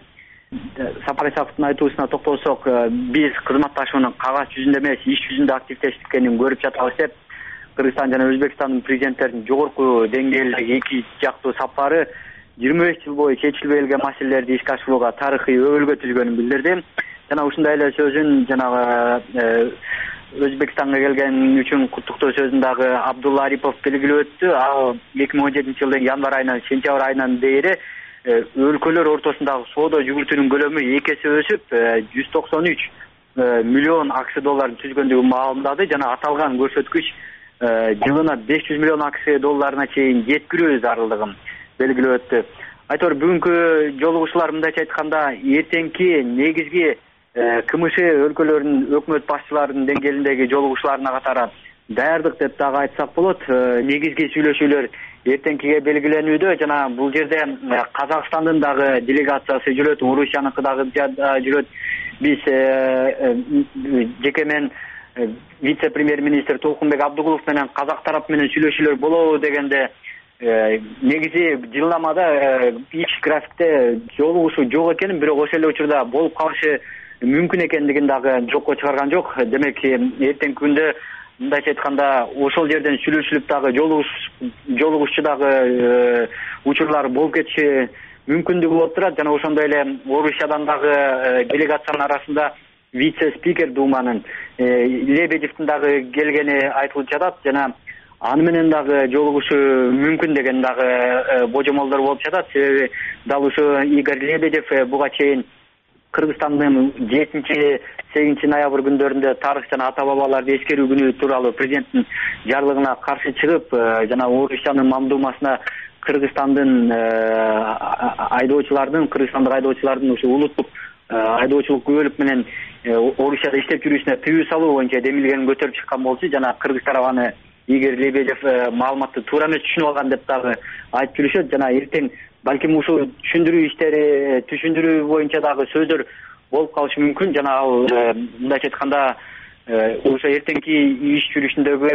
Сапар Исаковдун айтуусуна токтолсок, биз кызматташуунун кагаз жүзүндө эмес, иш жүзүндө активдештикенин көрүп жатабыз деп, Кыргызстан жана Өзбекстандын президенттеринин жогорку деңгээлдеги эки жактуу сапары жыйырма беш жыл бою чечилбей келген маселелерди ишке ашырууга тарыхый өбөлгө түзгөнүн билдирди. Жана ушундай эле сөзүн жанагы Өзбекстанга келген үчүн куттуктоо сөзүн дагы Абдулла Арипов белгилеп өттү. Ал эки миң он жетинчи жылдын январь айынан сентябрь айынан бери өлкөлөр ортосундагы соода жүгүртүүнүн көлөмү эки эсе өсүп, жүз токсон үч миллион акш долларын түзгөндүгүн маалымдады. Жана аталган көрсөткүч жылына беш жүз миллион акш долларына чейин жеткирүү зарылдыгын белгилеп өттү. Айтор бүгүнкү жолугушуулар мындайча айтканда эртеңки негизги КМШ өлкөлөрүнүн өкмөт башчыларынын деңгээлиндеги жолугушууларына катары даярдык деп дагы айтсак болот. Негизги сүйлөшүүлөр эртеңкиге белгиленүүдө. Жана бул жерде Казакстандын дагы делегациясы жүрөт, Орусияныкы дагы жүрөт. Биз жеке мен вице-премьер-министр Толкунбек Абдыгулов менен казак тарап менен сүйлөшүүлөр болобу дегенде, негизи жылнамада иш графикте жолугушуу жок экенин, бирок ошол эле учурда болуп калышы мүмкүн экендигин дагы жокко чыгарган жок. Демек эртеңки күндө мындайча айтканда ошол жерден сүйлөшүлүп дагы жолугушчу дагы учурлар болуп кетиши мүмкүндүгү болуп турат. Жана ошондой эле Орусиядан дагы делегациянын арасында вице-спикер Думанын Лебедевдин дагы келгени айтылып жатат. Жана аны менен дагы жолугушуу мүмкүн деген дагы божомолдор болуп жатат. Себеби дал ушу Игорь Лебедев буга чейин Кыргызстандын жетинчи сегизинчи ноябрь күндөрүндө тарых жана ата бабаларды эскерүү күнү тууралуу президенттин жарлыгына каршы чыгып, жана Орусиянын мамдумасына Кыргызстандын айдоочулардын, кыргызстандык айдоочулардын ушу улуттук айдоочулук күбөлүк менен Орусияда иштеп жүрүүсүнө тыюу салуу боюнча демилгенин көтөрүп чыккан болчу. Жана кыргыз тарабы аны Игорь Лебедев маалыматты туура эмес түшүнүп алган деп дагы айтып жүрүшөт. Жана эртең балким ушул түшүндүрүү иштери, түшүндүрүү боюнча дагы сөздөр болуп калышы мүмкүн. Жана ал мындайча айтканда ошо эртеңки иш жүрүшүндөгү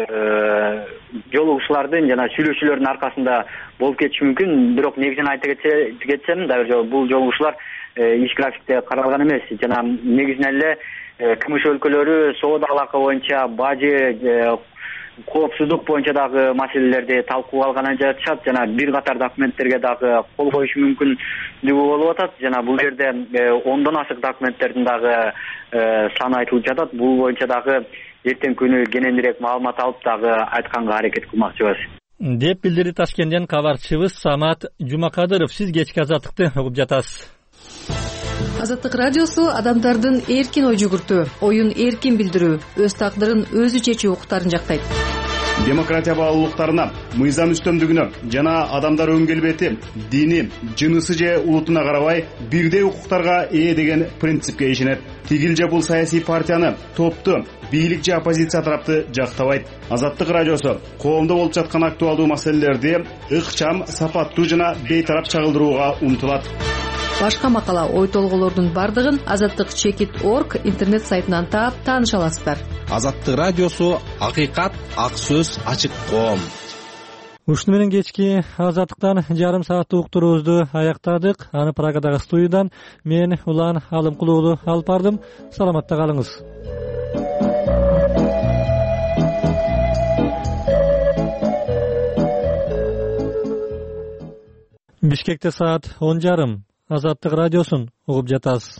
жолугушуулардын жана сүйлөшүүлөрдүн аркасында болуп кетиши мүмкүн. Бирок негизин айта кетсем, дагы бул жолугушуулар иш графикте каралган эмес. Жана негизинен эле КМШ өлкөлөрү соода алака боюнча, бажы, коопсуздук боюнча дагы маселелерди талкууга алганы жатышат. Жана бир катар документтерге дагы кол коюшу мүмкүндүгү болуп атат. Жана бул жерде ондон ашык документтердин дагы саны айтылып жатат. Бул боюнча дагы эртең күнү кененирээк маалымат алып дагы айтканга аракет кылмакчыбыз деп билдирди Ташкенттен кабарчыбыз Самат Жумакадыров. Сиз кечки азаттыкты угуп жатасыз. Азаттык радиосу адамдардын эркин ой жүгүртүү, оюн эркин билдирүү, өз тагдырын өзү чечүү укуктарын жактайт. Демократия баалуулуктарына, мыйзам үстөмдүгүнө жана адамдар өн келбети, дини, жынысы же улутуна карабай бирдей укуктарга ээ деген принципке ишенет. Тигил же бул саясий партияны, топту, бийлик же оппозиция тарапты жактабайт. Азаттык радиосу коомдо болуп жаткан актуалдуу маселелерди ыкчам, сапаттуу жана бейтарап чагылдырууга умтулат. Башка макала, ой толголордун бардыгын азаттык чекит точка орг интернет сайтынан таап тааныша аласыздар. Азаттык радиосу акыйкат, ак сөз, ачык коом. Ушуну менен кечки азаттыктан жарым сааттык уктуруубузду аяктадык. Аны Прагадагы студиядан мен Улан Алымкулуу уулу алып бардым. Саламатта калыңыз. Бишкекте саат он жарым. Азаттык радиосун угуп жатасыз.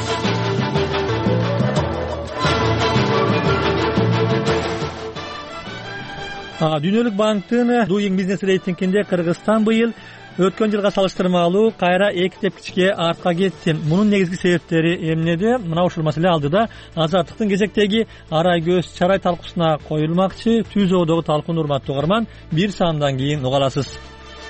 Дүйнөлүк банктын Doing Business рейтингинде Кыргызстан быйыл өткөн жылга салыштырмалуу кайра эки тепкичке артка кетти. Мунун негизги себептери эмнеде? Мына ушул маселе алдыда Азаттыктын кезектеги арай көз чарай талкуусуна коюлмакчы. Түз оодогу талкууну урматтуу угарман, бир саамдан кийин уга аласыз.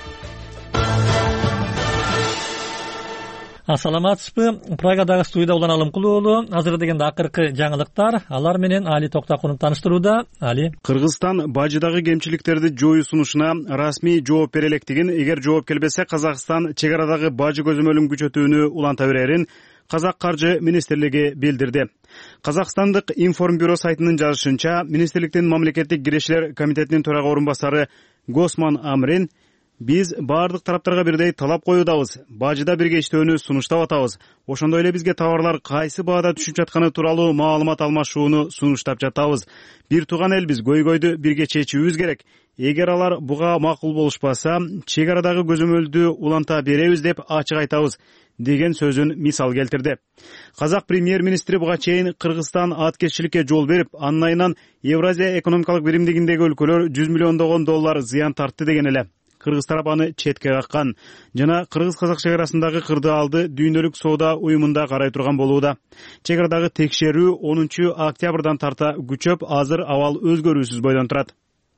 Ассаламатсызбы? Прагадагы студияда Улан Алымкулуу уулу. Азыр дегенде акыркы жаңылыктар, алар менен Али Токтакунов тааныштырууда. Али. Кыргызстан бажыдагы кемчиликтерди жоюу сунушуна расмий жооп бере электигин, эгер жооп келбесе Казакстан чек арадагы бажы көзөмөлүн күчөтүүнү уланта берерин Казак каржы министрлиги билдирди. Казакстандык информбюро сайтынын жазышынча, министрликтин мамлекеттик кирешилер комитетинин төрага орун басары Госман Амрин биз баардык тараптарга бирдей талап коюудабыз. Бажыда бирге иштөөнү сунуштап атабыз. Ошондой эле бизге товарлар кайсы баада түшүп жатканы тууралуу маалымат алмашууну сунуштап жатабыз. Бир тууган элбиз, көйгөйдү бирге чечүүбүз керек. Эгер алар буга макул болушпаса, чек арадагы көзөмөлдү уланта беребиз деп ачык айтабыз деген сөзүн мисал келтирди. Казак премьер-министри буга чейин Кыргызстан аткезчиликке жол берип, анын айынан Евразия экономикалык биримдигиндеги өлкөлөр жүз миллиондогон доллар зыян тартты деген эле. Кыргыз тарап аны четке каккан жана кыргыз-казак чек арасындагы кырдаалды дүйнөлүк соода уюмунда карай турган болууда. Чек арадагы текшерүү онунчу октябрдан тарта күчөп, азыр абал өзгөрүүсүз бойдон турат.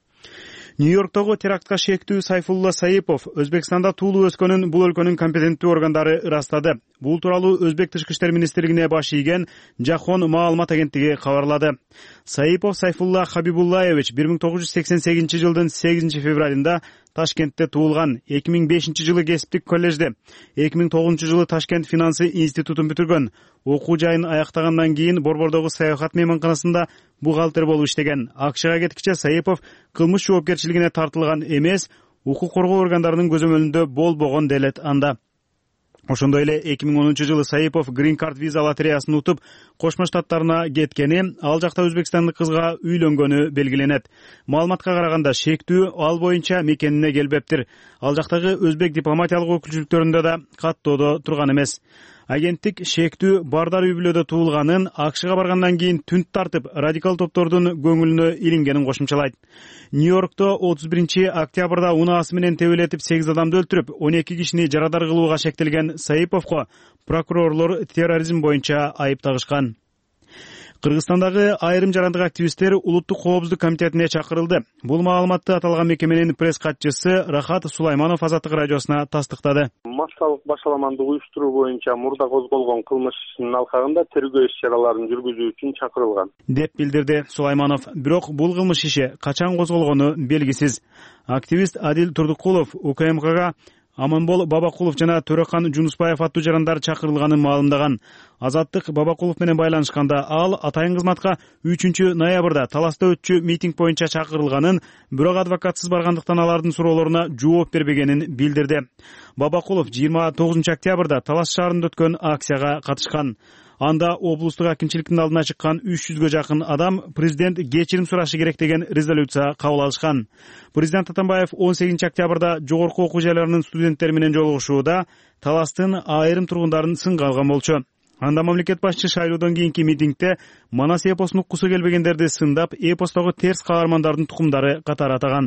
Нью-Йорктогу терактка шектүү Сайфулла Саипов Өзбекстанда туулуу өскөнүн бул өлкөнүн компетенттүү органдары ырастады. Бул тууралуу Өзбек тышкы иштер министрлигине баш ийген Жахон маалымат агенттиги кабарлады. Саипов Сайфулла Хабибуллаевич бир миң тогуз жүз сексен сегизинчи жылдын сегизинчи февралында Ташкентте туулган. эки миң бешинчи жылы кесиптик коллежде, эки миң тогузунчу жылы Ташкент финансы институтун бүтүргөн. Окуу жайын аяктагандан кийин Борбордогу саякат мейманканасында бухгалтер болуп иштеген. АКШга кеткиче Саипов кылмыш жоопкерчилигине тартылган эмес, укук коргоо органдарынын көзөмөлүндө болбогон делет анда. Ошондой эле эки миң онунчу жылы Саипов Green Card виза лотереясын утуп, Кошмо Штаттарына кеткени, ал жакта өзбекстандык кызга үйлөнгөнү белгиленет. Маалыматка караганда шектүү ал боюнча мекенине келбептир. Ал жактагы өзбек дипломатиялык өкүлчүлүктөрүндө да каттоодо турган эмес. Агенттик шектүү Бардар үй бүлөдө туулганын, АКШга баргандан кийин түнт тартып, радикал топтордун көңүлүнө илингенин кошумчалайт. Нью-Йоркто отуз биринчи октябрда унаасы менен тебелетип сегиз адамды өлтүрүп, он эки кишини жарадар кылууга шектелген Саиповго прокурорлор терроризм боюнча айып тагышкан. Кыргызстандагы айрым жарандык активисттер Улуттук коопсуздук комитетине чакырылды. Бул маалыматты аталган мекеменин пресс катчысы Рахат Сулайманов Азаттык радиосуна тастыктады. Массалык башаламандык уюштуруу боюнча мурда козголгон кылмыш ишинин алкагында тергөө иш-чараларын жүргүзүү үчүн чакырылган, деп билдирди Сулайманов. Бирок бул кылмыш иши качан козголгону белгисиз. Активист Адил Турдукулов УКМКга Аманбол Бабакулов жана Төрөкан Жунуспаев аттуу жарандар чакырылганын маалымдаган. Азаттык Бабакулов менен байланышканда ал атайын кызматка үчүнчү ноябрда Таласта өтчү митинг боюнча чакырылганын, бирок адвокатсыз баргандыктан алардын суроолоруна жооп бербегенин билдирди. Бабакулов жыйырма тогузунчу октябрда Талас шаарында өткөн акцияга катышкан. Анда облустук акимчиликтин алдына чыккан үч жүзгө жакын адам президент кечирим сурашы керек деген резолюция кабыл алышкан. Президент Атамбаев он сегизинчи октябрда жогорку окуу жайларынын студенттери менен жолугушууда Таластын айрым тургундарын сынга алган болчу. Анда мамлекет башчы шайлоодон кийинки митингде Манас эпосунун уккусу келбегендерди сындап, эпостогу терс каармандардын тукумдары катары атаган.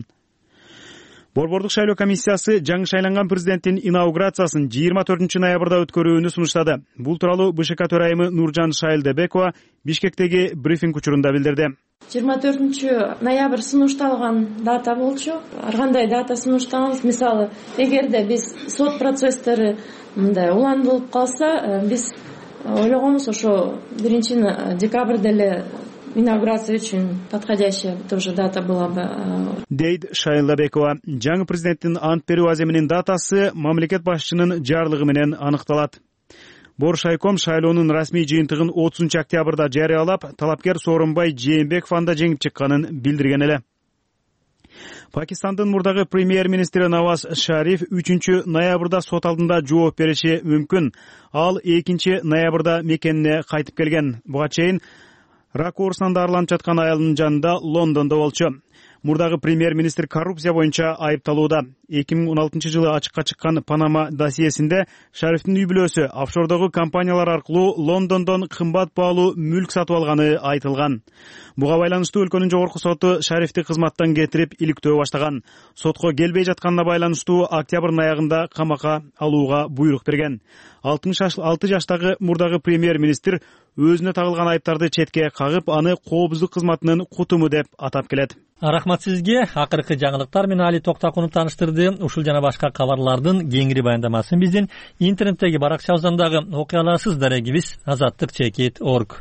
Борбордук шайлоо комиссиясы жаңы шайланган президенттин инаугурациясын жыйырма төртүнчү ноябрда өткөрүүнү сунуштады. Бул тууралуу БШК төрайымы Нуржан Шайлдебекова Бишкектеги брифинг учурунда билдирди. жыйырма төртүнчү ноябрь сунушталган дата болчу. Ар кандай дата сунушталган, мисалы, эгерде биз сот процесстери мындай уландырылып калса, биз ойлогонбуз ошо биринчи декабрда эле инаугурация үчүн подходящая тоже дата была бы, дейт Шайлдабекова. Жаңы президенттин ант берүү аземинин датасы мамлекет башчынын жарлыгы менен аныкталат. Боршайком шайлоонун расмий жыйынтыгын отузунчу октябрда жарыялап, талапкер Сооронбай Жээнбеков анда жеңип чыкканын билдирген эле. Пакистандын мурдагы премьер-министри Наваз Шариф үчүнчү ноябрда сот алдында жооп бериши мүмкүн. Ал экинчи ноябрда мекенине кайтып келген. Буга чейин рак оорусунан дарыланып жаткан аялынын жанында Лондондо болчу. Мурдагы премьер министр коррупция боюнча айыпталууда. эки миң он алтынчы жылы ачыкка чыккан Панама досьесинде Шарифтин үй бүлөсү офшордогу компаниялар аркылуу Лондондон кымбат баалуу мүлк сатып алганы айтылган. Буга байланыштуу өлкөнүн жогорку соту Шарифти кызматтан кетирип иликтөө баштаган. Сотко келбей жатканына байланыштуу октябрдын аягында камакка алууга буйрук берген. алтымыш алты жаштагы мурдагы премьер министр өзүнө тагылган айыптарды четке кагып, аны коопсуздук кызматынын кутуму деп атап келет. Рахмат сизге. Акыркы жаңылыктар менен Али Токтакунов тааныштырды. Ушул жана башка кабарлардын кеңири баяндамасын биздин интернеттеги баракчабыздагы окуяларсыз дарегибиз азаттык чекит точка орг.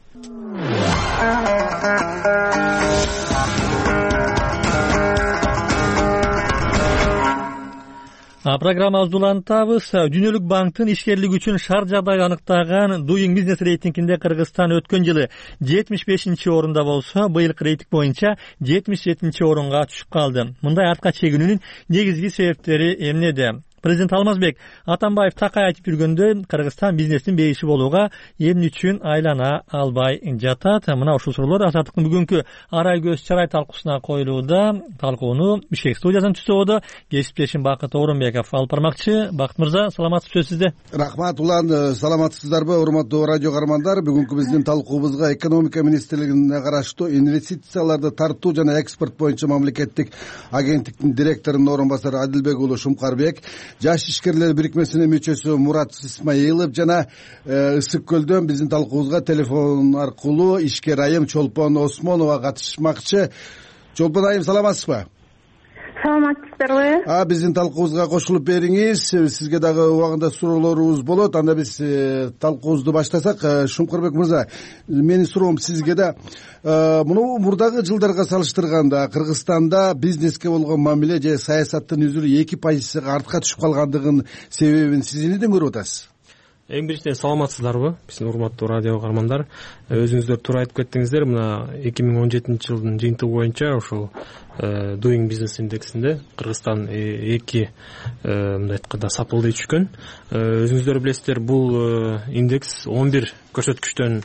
Программабызды улантабыз. Дүйнөлүк банктын ишкерлик үчүн шарт жагдай аныктаган Doing Business рейтингинде Кыргызстан өткөн жылы жетимиш бешинчи орунда болсо, быйылкы рейтинг боюнча жетимиш жетинчи орунга түшүп калды. Мындай артка чегинүүнүн негизги себептери эмнеде? Президент Алмазбек Атамбаев такай айтып жүргөндөй, Кыргызстан бизнестин бейиши болууга эмне үчүн айлана албай жатат? Мына ушул суроолор Азаттыктын бүгүнкү арай көз чарай талкуусуна коюлууда. Талкууну Бишкек студиясынан түзүүдө кесиптешим Бакыт Орунбеков алып бармакчы. Бакыт мырза, саламатсызбы сизде? Рахмат улан, саламатсыздарбы урматтуу радио каармандар? Бүгүнкү биздин талкуубузга экономика министрлигине караштуу инвестицияларды тартуу жана экспорт боюнча мамлекеттик агенттиктин директорунун орун басары Адилбек уулу Шумкарбек, Жаш ишкерлер бирикмесинин мүчөсү Мурат Исмаилов жана Ысык көлдөн биздин талкуубузга телефон аркылуу ишкер айым Чолпон Осмонова катышмакчы. Чолпон айым, саламатсызбы? Саламатсыздарбы? А биздин талкуубузга кошулуп бериңиз. Сизге дагы убагында суроолорубуз болот. Анда биз талкуубузду баштасак. Шумкарбек мырза, менин суроом сизге да. Муну мурдагы жылдарга салыштырганда Кыргызстанда бизнеске болгон мамиле же саясаттын үзүрү эки пайызга артка түшүп калгандыгынын себебин сиз эмнеден көрүп атасыз? Эң биринчиден саламатсыздарбы биздин урматтуу радио каармандар? Өзүңүздөр туура айтып кеттиңиздер. Мына эки миң он жетинчи жылдын жыйынтыгы боюнча ушул Doing Business индексинде Кыргызстан эки мындай айтканда сапылдый түшкөн. Өзүңүздөр билесиздер, бул индекс он бир көрсөткүчтөн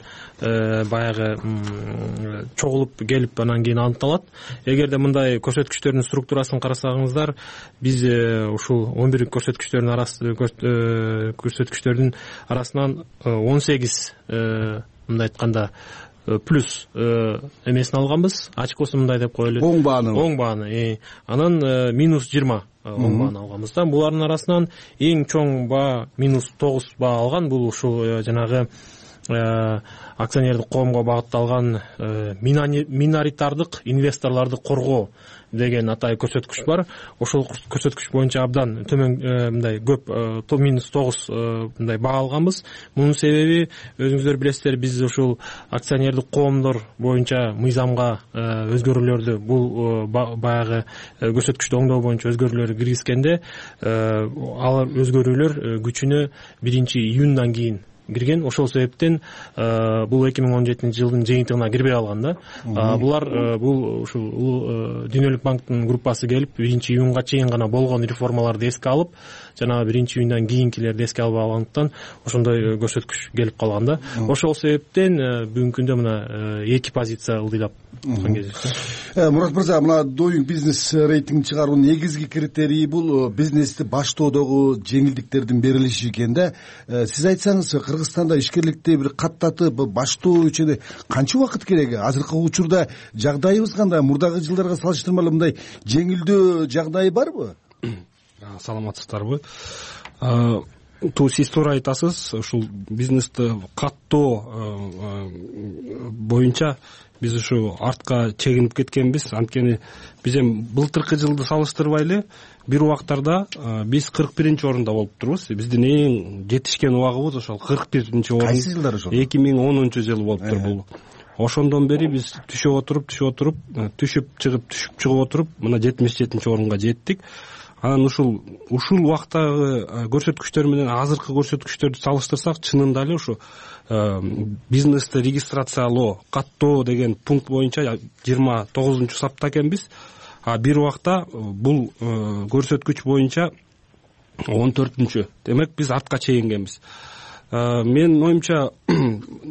баягы чогулуп келип анан кийин аныкталат. Эгерде мындай көрсөткүчтөрдүн структурасын карасаңыздар, биз ушул он бир көрсөткүчтөрдүн арасы көрсөткүчтөрдүн арасынан он сегиз мындай айтканда плюс эмесин алганбыз. Очкосун мындай деп коелу. Оң бааны. Оң бааны. Анан минус жыйырма оң бааны алганбыз. Булардын арасынан эң чоң баа минус тогуз баа алган. Бул ушул жанагы акционердик коомго багытталган миноритардык инвесторлорду коргоо деген атай көрсөткүч бар. Ошол көрсөткүч боюнча абдан төмөн мындай көп минус тогуз мындай баа алганбыз. Мунун себеби өзүңүздөр билесиздер, биз ушул акционердик коомдор боюнча мыйзамга өзгөрүүлөрдү, бул баягы көрсөткүчтү оңдоо боюнча өзгөрүүлөрдү киргизгенде, алар өзгөрүүлөр күчүнө биринчи июндан кийин кирген. Ошол себептен бул эки миң он жетинчи жылдын жыйынтыгына кирбей калган да. Булар бул ушул Дүйнөлүк банктын группасы келип биринчи июнга чейин гана болгон реформаларды эске алып, жана биринчи июндан кийинкилерди эске албай алгандыктан ошондой көрсөткүч келип калган да. Ошол себептен бүгүнкү күндө мына эки позиция ылдыйлап аткан кезде. Мурат мырза, мына Doing Business рейтинг чыгаруунун негизги критерийи бул бизнести баштоодогу жеңилдиктердин берилиши экен да. Сиз айтсаңыз, Кыргызстанда ишкерликти бир каттатып баштоо үчүн канча убакыт керек? Азыркы учурда жагдайыбыз кандай? Мурдагы жылдарга салыштырмалуу мындай жеңилдөө жагдайы барбы? Саламатсыздарбы? Туу сиз туура айтасыз. Ушул бизнести каттоо боюнча биз ушу артка чегинип кеткенбиз. Анткени биз эми былтыркы жылды салыштырбайлы, бир убактарда биз кырк биринчи орунда болуп турбуз. Биздин эң жетишкен убагыбыз ошол кырк биринчи орун. Кайсы жылдар ошол? эки миң онунчу жылы болуптур бул. Ошондон бери биз түшүп отуруп, түшүп отуруп, түшүп чыгып, түшүп чыгып отуруп, мына жетимиш жетинчи орунга жеттик. Анан ушул ушул убактагы көрсөткүчтөр менен азыркы көрсөткүчтөрдү салыштырсак, чынында эле ушу бизнести регистрациялоо, каттоо деген пункт боюнча жыйырма тогузунчу сапта экенбиз. А бир убакта бул көрсөткүч боюнча он төртүнчү. Демек биз артка чегингенбиз. Менин оюмча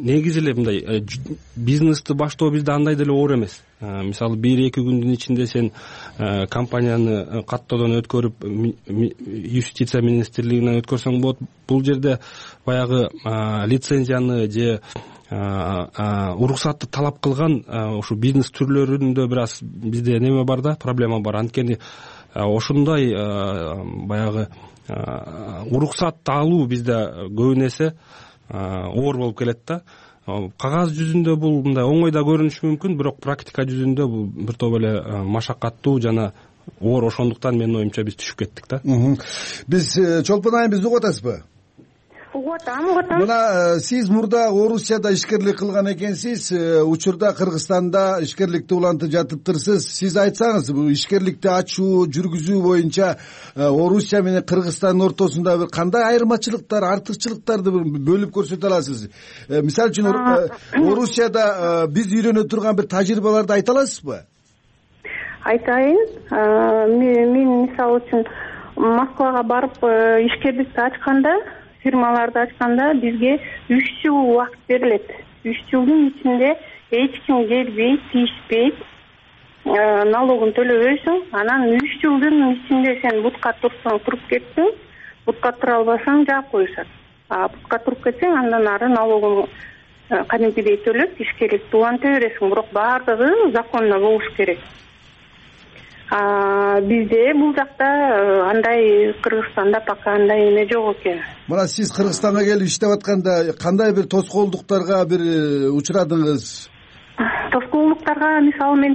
негизи эле мындай бизнести баштоо бизде андай деле оор эмес. Мисалы бир эки күндүн ичинде сен компанияны каттоодон өткөрүп юстиция министрлигинен өткөрсөң болот. Бул жерде баягы лицензияны же уруксатты талап кылган ушу бизнес түрлөрүндө бир аз бизде неме бар да, проблема бар. Анткени ошондой баягы уруксатты алуу бизде көбүн эсе оор болуп келет да. Кагаз жүзүндө бул мындай оңой да көрүнүшү мүмкүн, бирок практика жүзүндө бул бир топ эле машакаттуу жана оор. Ошондуктан менин оюмча биз түшүп кеттик да. Биз Чолпон айым, биз угуп атасызбы? Угуп атам, угуп атам. Мына сиз мурда Орусияда ишкерлик кылган экенсиз, учурда Кыргызстанда ишкерликти улантып жатыптырсыз. Сиз айтсаңыз, бул ишкерликти ачуу, жүргүзүү боюнча Орусия менен Кыргызстандын ортосунда бир кандай айырмачылыктар, артыкчылыктарды бөлүп көрсөтө аласыз? Мисалы үчүн Орусияда биз үйрөнө турган бир тажрыйбаларды айта аласызбы? Айтайын. Мен мисалы үчүн Москвага барып ишкерликти ачканда, фирмаларды ачканда бизге үч жыл убакыт берилет. үч жылдын ичинде эч ким келбей, тийишпейт, налогун төлөбөйсүң. Анан үч жылдын ичинде сен бутка турсаң, туруп кеттиң, бутка тура албасаң жаап коюшат. А бутка туруп кетсең, андан ары налогун кадимкидей төлөп, ишкерликти уланта бересиң. Бирок баардыгы законно болуш керек. Бизде бул жакта андай, Кыргызстанда пока андай эме жок экен. Мына сиз Кыргызстанга келип иштеп атканда кандай бир тоскоолдуктарга бир учурадыңыз? Тоскоолдуктарга мисалы мен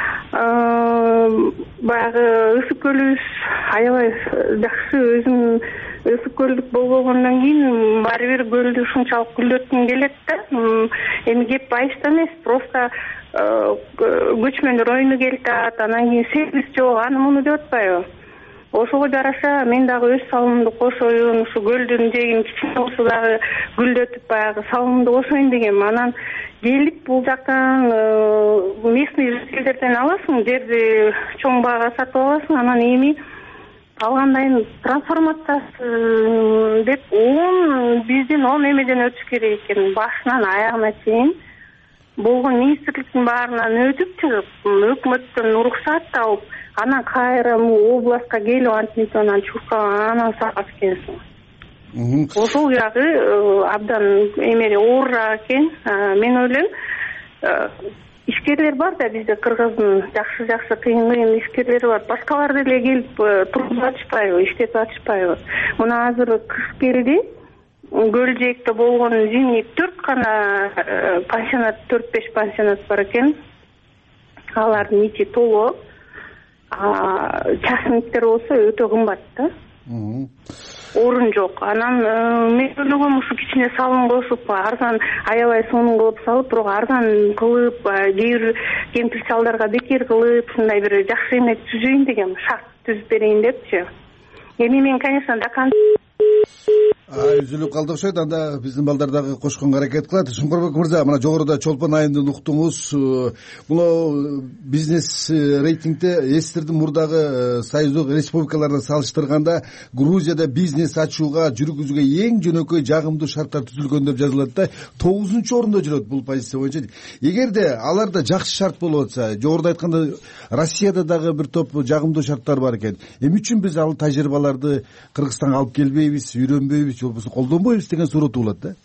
баягы ысык көлүбүз аябай жакшы, өзүм ысык көлдүк болгондон кийин баары бир көлдү ушунчалык гүлдөткүм келет да. Эми кеп айышта эмес, просто көчмөндөр ойуну келтат, анан кийин сервис жок, аны муну деп атпайбы. Ошого жараша мен дагы өз салымымды кошоюн, ушу көлдүн жээгин кичине болсо дагы гүлдөтүп баягы салымымды кошоюн дегем. Анан келип бул жактан местный жителдерден аласың, жерди чоң баага сатып аласың, анан эми калгандайын трансформациясы деп он биздин он эмеден өтүш керек экен, башынан аягына чейин. Болгон министрликтин баарынан өтүп чыгып, өкмөттөн уруксат алып, анан кайра областка келип антип анан чуркалап, анан сагат экенсиң. Ошол жагы абдан эмери оорураак экен. Мен ойлойм, ишкерлер бар да бизде, Кыргыздын жакшы-жакшы кыйын-кыйын ишкерлери бар. Башкалар деле келип туруп ачпайбы, иштеп ачпайбы. Мына азыр кыш келди. Көлжээкте болгон зимний төрт гана пансионат, төрт беш пансионат бар экен. Алардын ичи толо. Частниктер болсо өтө кымбат да. Орун жок. Анан мен ойлогом ушу кичине салым кошуп, арзан, аябай сонун кылып салып, бирок арзан кылып, кээ бир кемпир чалдарга бекер кылып, ушундай бир жакшы эме түзөйүн дегем, шарт түзүп берейин депчи. Эми мен, конечно, дакан үзүлүп калды окшойт. Анда биздин балдар дагы кошконго аракет кылат. Шуңкурбек мырза, мына жогоруда Чолпон айымдын уктуңуз. Бул бизнес рейтингде эстердин мурдагы союздук республикаларына салыштырганда Грузияда бизнес ачууга, жүргүзүүгө эң жөнөкөй жагымдуу шарттар түзүлгөн деп жазылат да, тогузунчу орунда жүрөт бул позиция боюнча. Эгерде аларда жакшы шарт болуп атса, жогоруда айтканда Россияда дагы бир топ жагымдуу шарттар бар экен. Эмне үчүн биз ал тажрыйбаларды Кыргызстанга алып келбейбиз, үйрөнбөйбүз, же болбосо колдонбойбуз деген суроо туулат да.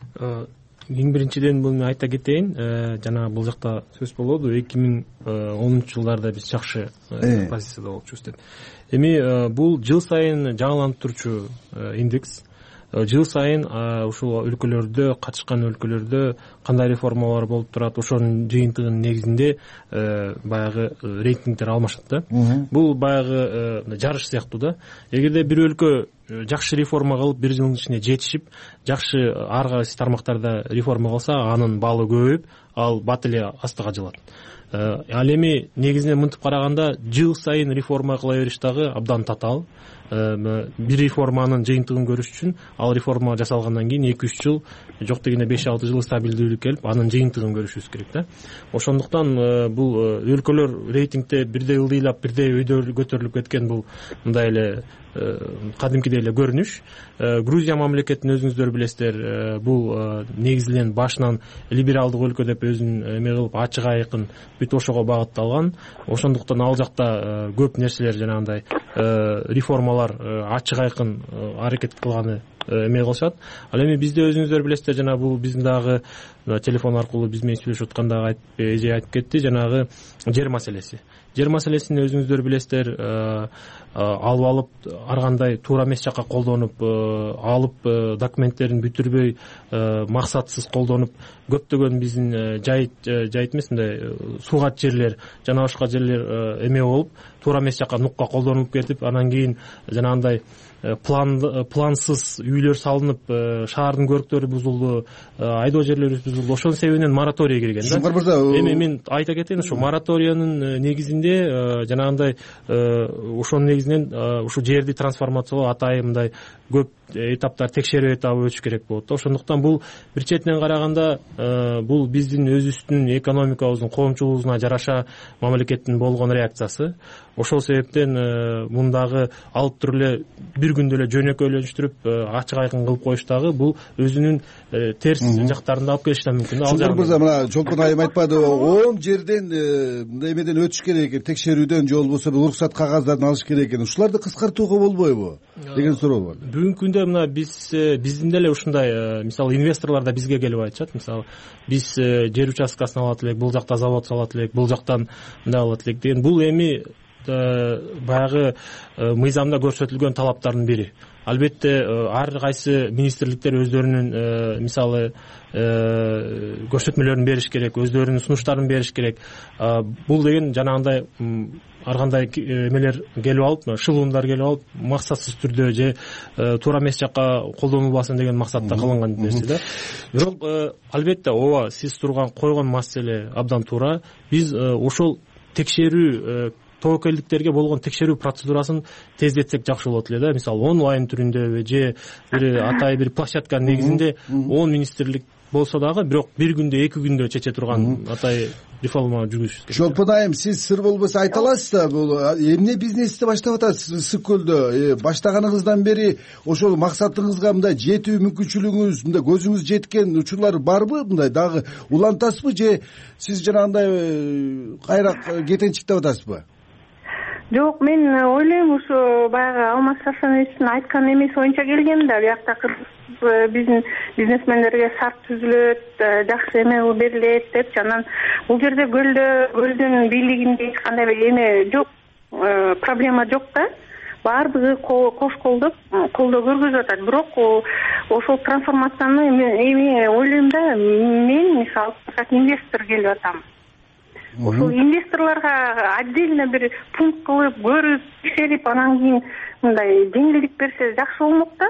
Эң биринчиден бул мен айта кетейин, жана бул жакта сөз болду, эки миң онунчу жылдарда биз жакшы позицияда болчубуз деп. Эми бул жыл сайын жаңыланып турчу индекс. Жыл сайын ушул өлкөлөрдө, катышкан өлкөлөрдө кандай реформалар болуп турат, ошонун жыйынтыгынын негизинде баягы рейтингдер алмашат да. Бул баягы жарыш сыяктуу да. Эгерде бир өлкө жакшы реформа кылып, бир жылдын ичинде жетишип, жакшы ар кайсы тармактарда реформа кылса, анын баалы көбөйүп, ал бат эле астыга жылат. Ал эми негизинен мынтип караганда, жыл сайын реформа кыла бериш дагы абдан татаал. Бир реформанын жыйынтыгын көрүш үчүн ал реформа жасалгандан кийин эки үч жыл, жок дегенде беш алты жыл стабилдүүлүк келип, анын жыйынтыгын көрүшүбүз керек да. Ошондуктан бул өлкөлөр рейтингде бирдей ылдыйлап, бирдей өйдө көтөрүлүп кеткен, бул мындай эле кадимкидей эле көрүнүш. Грузия мамлекетин өзүңүздөр билесиздер, бул негизинен башынан либералдык өлкө деп өзүн эме кылып ачык айкын бүт ошого багытталган. Ошондуктан ал жакта көп нерселер жанагындай реформалар ачык айкын аракет кылганы эме кылышат. Ал эми бизде өзүңүздөр билесиздер, жана бул биздин дагы телефон аркылуу биз менен сүйлөшүп атканда эже айтып кетти, жанагы жер маселеси. Жер маселесин өзүңүздөр билесиздер, алып алып ар кандай туура эмес жакка колдонуп, алып документтерин бүтүрбөй максатсыз колдонуп, көптөгөн биздин жайыт жайыт эмес, мындай суугат жерлер, жана башка жерлер эме болуп, туура эмес жакка нукка колдонулуп кетип, анан кийин жанагындай план плансыз үйлөр салынып, шаардын көрктөрү бузулду, айдоо жерлерибиз бузулду. Ошонун себебинен мораторий кирген да. Эми мен айта кетейин, ошо мораториянын негизинде жанагындай ошонун негизинен ушу жерди трансформациялоо атайын мындай көп этаптар, текшерүү этабы өтүш керек болот. Ошондуктан бул бир четинен караганда бул биздин өзүбүздүн экономикабыздын, коомчулугубузуна жараша мамлекеттин болгон реакциясы. Ошол себептен мундагы алып туруп эле бир күндө эле жөнөкөйлөштүрүп ачык айкын кылып коюш дагы бул өзүнүн терс жактарын алып келиши да мүмкүн. Чоңкор мырза, мына Чолпон айым айтпады, он жерден мындай эмеден өтүш керек экен, текшерүүдөн же болбосо бир уруксат кагаздарын алыш керек экен. Ушуларды кыскартууга болбойбу деген суроо бар. Бүгүнкү күндө мына биз биздин деле ушундай, мисалы инвесторлор да бизге келип айтышат, мисалы биз жер участкасын алат элек, бул жакта завод салат элек, бул жактан мындай алат элек деген. Бул эми баягы мыйзамда көрсөтүлгөн талаптардын бири. Албетте ар кайсы министрликтер өздөрүнүн мисалы көрсөтмөлөрүн бериш керек, өздөрүнүн сунуштарын бериш керек. Бул деген жанагындай ар кандай эмелер келип алып, шылуундар келип алып, максатсыз түрдө же туура эмес жакка колдонулбасын деген максатта кылынган нерсе да. Бирок албетте ооба, сиз турган койгон маселе абдан туура. Биз ошол текшерүү тобокелдиктерге болгон текшерүү процедурасын тездетсек жакшы болот эле да. Мисалы онлайн түрүндө же бир атай бир площадканын негизинде он министрлик болсо дагы, бирок бир күндө, эки күндө чече турган атай реформа жүргүзүш керек. Чолпон айым, сиз сыр болбосо айта аласыз да, бул эмне бизнести баштап атасыз Ысык көлдө? Баштаганыңыздан бери ошол максатыңызга мындай жетүү мүмкүнчүлүгүңүз, мындай көзүңүз жеткен учурлар барбы? Мындай дагы улантасызбы же сиз жанагындай кайра кетенчиктеп атасызбы? Жок, мен ойлойм, ушу баягы Алмаз Сасановичтин айткан эмеси боюнча келген да. Биякта биздин бизнесмендерге шарт түзүлөт, жакшы эме берилет деп, анан бул жерде көлдө көлдүн бийлигинде эч кандай эме жок, проблема жок да. Баардыгы кош колдоп колдоо көргөзүп атат. Бирок ошол трансформацияны эми ойлойм да, мен мисалы как инвестор келип атам. Ошол инвесторлорго отдельно бир пункт кылып, көрүп, текшерип, анан кийин мындай жеңилдик берсе жакшы болмок да.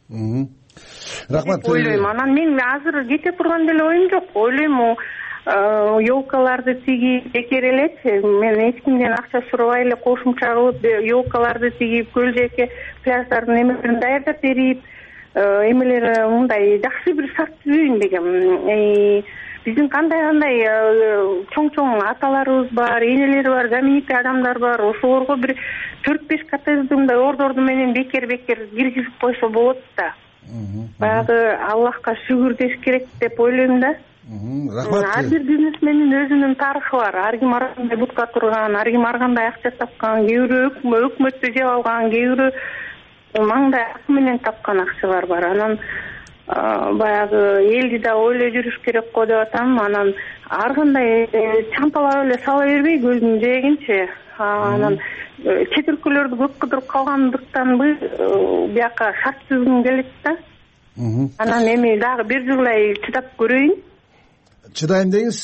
Рахмат. Ойлойм. Анан мен азыр кете турган деле оюм жок. Ойлойм, ёлкаларды тигип бекер элечи. Мен эч кимден акча сурабай эле кошумча кылып ёлкаларды тигип, көл жеке пляждардын эмелерин даярдап берип, эмелер мындай жакшы бир шарт түзөйүн дегем. Биздин кандай кандай чоң-чоң аталарыбыз бар, энелери бар, знаменитый адамдар бар. Ошолорго бир төрт беш коттеджди мындай ордорду менен бекер-бекер киргизип койсо болот да. Баягы Аллахка шүгүр деш керек деп ойлойм да. Рахмат. Ар бир бизнесмендин өзүнүн тарыхы бар. Ар ким ар кандай бутка турган, ар ким ар кандай акча тапкан, кээ бирөө өкмөттү жеп алган, кээ бирөө маңдай акы менен тапкан акчалар бар. Анан баягы элди да ойлой жүрүш керек го деп атам. Анан ар кандай чампалап эле сала бербей көлдүн жээгинчи. Анан чет өлкөлөрдү көп кыдырып калгандыктанбы бияка шарт түзгүм келет да. Анан эми дагы бир жылдай чыдап көрөйүн. Чыдайм деңиз.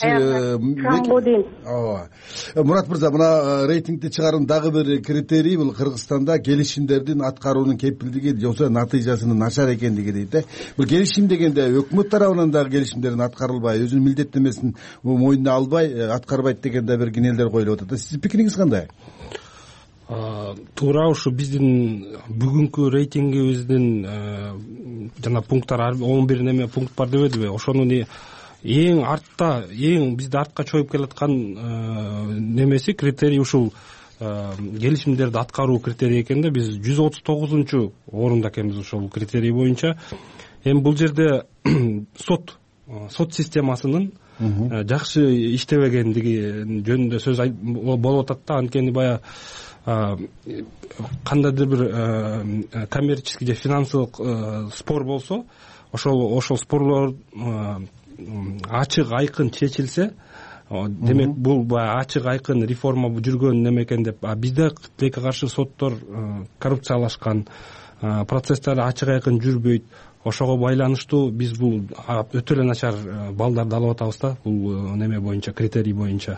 Ооба. Мурат мырза, мына рейтингди чыгарууну дагы бир критерий бул Кыргызстанда келишимдердин аткаруунун кепилдиги жоксо натыйжасынын начар экендиги дейт э. Бул келишим дегенде өкмөт тарабынан дагы келишимдерин аткарылбай, өзүнүн милдеттенмесин мойнуна албай, аткарбайт деген да бир кенелер коюлуп атат. Сиздин пикириңиз кандай? Туура, ушу биздин бүгүнкү рейтингибиздин жана пункттар он бир неме пункт бар дебедиби? Ошонун эң артта, эң бизди артка чоюп келаткан немеси, критерий ушул келишимдерди аткаруу критерий экен да, биз жүз отуз тогузунчу орунда экенбиз ошол критерий боюнча. Эми бул жерде сот сот системасынын жакшы иштебегендиги жөнүндө сөз болуп атат да. Анткени баягы кандайдыр бир коммерческий же финансылык спор болсо, ошол ошол спорлор ачык айкын чечилсе, демек бул баягы ачык айкын реформа жүргөн неме экен деп. А бизде тилекке каршы соттор коррупциялашкан, процесстер ачык айкын жүрбөйт. Ошого байланыштуу биз бул өтө эле начар балдарды алып атабыз да, бул неме боюнча, критерий боюнча.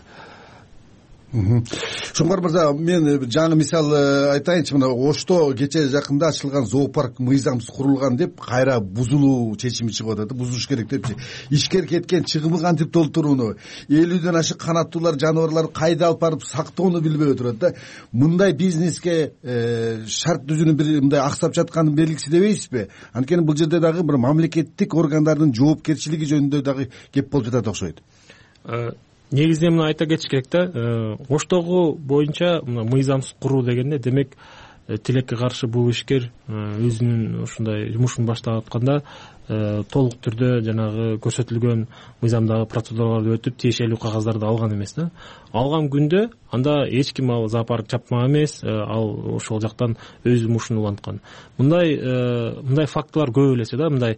Шоңгор мырза, мен жаңы мисал айтайынчы, мына Ошто кече жакында ачылган зоопарк мыйзамсыз курулган деп кайра бузулуу чечими чыгып атат, бузуш керек депчи. Ишкер кеткен чыгымы кантип толтурууну, элүүдөн ашык канаттуулар жаныбарларды кайда алып барып сактоону билбей отурат да. Мындай бизнеске шарт түзүүнүн бир мындай аксап жатканын белгиси дебейсизби? Анткени бул жерде дагы бир мамлекеттик органдардын жоопкерчилиги жөнүндө дагы кеп болуп жатат окшойт. Негизинен мына айта кетиш керек да, Оштогу боюнча мыйзамсыз куруу дегенде, демек тилекке каршы бул ишкер өзүнүн ушундай жумушун баштап атканда толук түрдө жанагы көрсөтүлгөн мыйзамдагы процедураларды өтүп, тиешелүү кагаздарды алган эмес да. Алган күндө анда эч ким ал зоопарк чапмак эмес, ал ошол жактан өз жумушун уланткан. Мындай мындай фактылар көп элесе да, мындай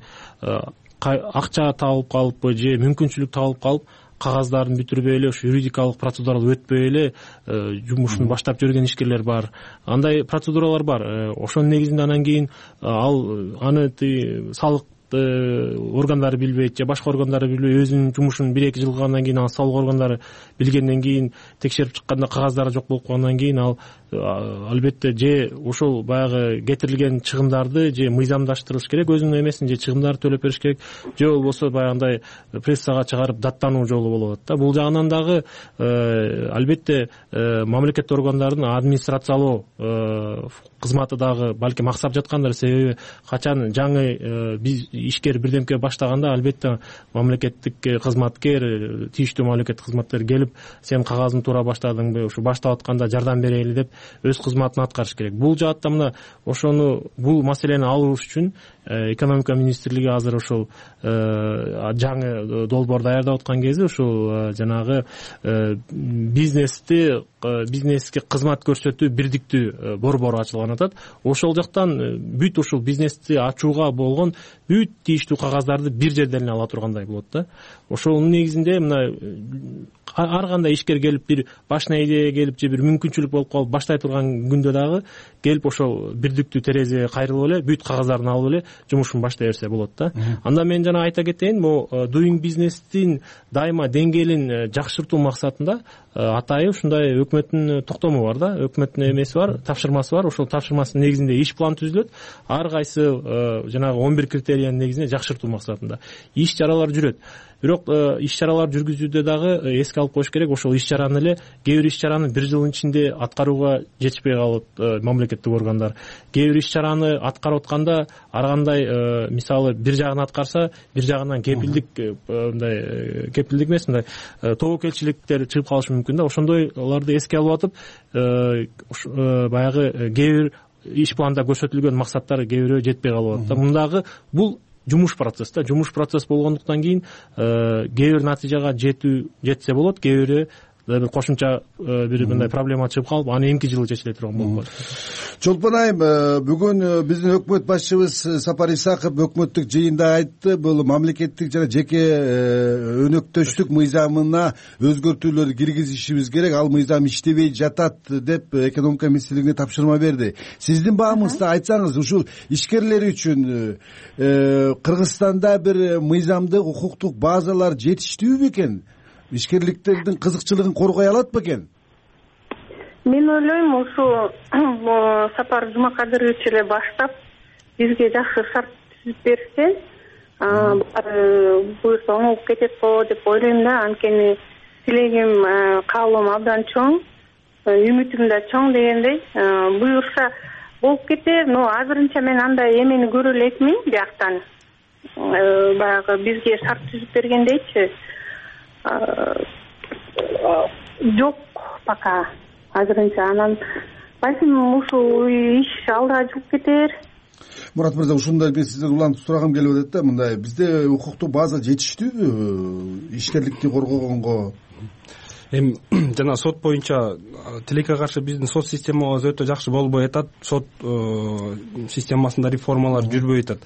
акча табылып калыппы же мүмкүнчүлүк табылып калып, кагаздарын бүтүрбөй эле, ошо юридикалык процедураларды өтпөй эле жумушун баштап жүргөн ишкерлер бар. Андай процедуралар бар. Ошонун негизинде анан кийин ал аны салык органдары билбейт же башка органдары билбей, өзүнүн жумушун бир эки жыл кылгандан кийин ал салык органдары билгенден кийин текшерип чыкканда кагаздары жок болуп калгандан кийин ал албетте же ошол баягы кетирилген чыгымдарды же мыйзамдаштырыш керек, өзүнүн эмесин же чыгымдарды төлөп бериш керек, же болбосо баягындай прессага чыгарып даттануу жолу болуп атат да. Бул жагынан дагы албетте мамлекеттик органдардын администрациялоо кызматы дагы балким аксап жаткандыр. Себеби качан жаңы биз ишкер бирдемке баштаганда албетте мамлекеттик кызматкер, тийиштүү мамлекеттик кызматкер келип, сен кагазын туура баштадыңбы, ушу баштап атканда жардам берели деп өз кызматын аткарыш керек. Бул жаатта мына ошону, бул маселени алыш үчүн экономика министрлиги азыр ошол жаңы долбоор даярдап аткан кезде ошол жанагы бизнести бизнеске кызмат көрсөтүү бирдиктүү борбору ачылган атат. Ошол жактан бүт ушул бизнести ачууга болгон бүт тийиштүү кагаздарды бир жерден эле ала тургандай болот да. Ошонун негизинде мына ар кандай ишкер келип, бир башына идея келип же бир мүмкүнчүлүк болуп калып баштай турган күндө дагы келип ошол бирдиктүү терезеге кайрылып эле бүт кагаздарын алып эле жумушун баштай берсе болот да. Анда мен жана айта кетейин, могу doing business'тин дайыма деңгээлин жакшыртуу максатында атайын ушундай өкмөттүн токтому бар да, өкмөттүн эмеси бар, тапшырмасы бар. Ошол тапшырмасынын негизинде иш план түзүлөт. Ар кайсы жанагы он бир критериянын негизинде жакшыртуу максатында иш чаралар жүрөт. Бирок иш чаралар жүргүзүүдө дагы эске алып коюш керек, ошол иш чараны эле кээ бир иш чараны бир жылдын ичинде аткарууга жетишпей калат мамлекеттик органдар. Кээ бир иш чараны аткарып атканда ар кандай мисалы бир жагын аткарса, бир жагынан кепилдик мындай кепилдик эмес, мындай тобокелчиликтер чыгып калышы мүмкүн да. Ошондойлорду эске алып атып, баягы кээ бир иш планда көрсөтүлгөн максаттар кээ бирөө жетпей калып атат да. Мындагы бул жумуш процесс да. Жумуш процесс болгондуктан кийин кээ бир натыйжага жетүү жетсе болот, кээ бири бир кошумча бир мындай проблема чыгып калып, аны эмки жылы чечиле турган болуп калат. Чолпон айым, бүгүн биздин өкмөт башчыбыз Сапар Исаков өкмөттүк жыйында айтты, бул мамлекеттик жана жеке өнөктөштүк мыйзамына өзгөртүүлөр киргизишибиз керек, ал мыйзам иштебей жатат деп экономика министрлигине тапшырма берди. Сиздин баамыңызда айтсаңыз, ушул ишкерлер үчүн Кыргызстанда бир мыйзамдык укуктук базалар жетиштүүбү экен? Ишкерликтердин кызыкчылыгын коргой алат бекен? Мен ойлойм, ушу Сапар Жумакадырович эле баштап бизге жакшы шарт түзүп берсе, буюрса оңолуп кетет го деп ойлойм да. Анткени тилегим, каалоом абдан чоң, үмүтүм да чоң дегендей. Буюрса болуп кетер, но азырынча мен андай эмени көрө элекмин бияктан. Баягы бизге шарт түзүп бергендейчи жок пока. азырынча. Анан балким ушул иш алдыга жүрүп кетер. Мурат мырза, ушундай мен сизден улантып сурагым келип атат да, мындай бизде укуктук база жетиштүүбү ишкерликти коргогонго? Эми жана сот боюнча тилекке каршы биздин сот системабыз өтө жакшы болбой атат, сот системасында реформалар жүрбөй атат.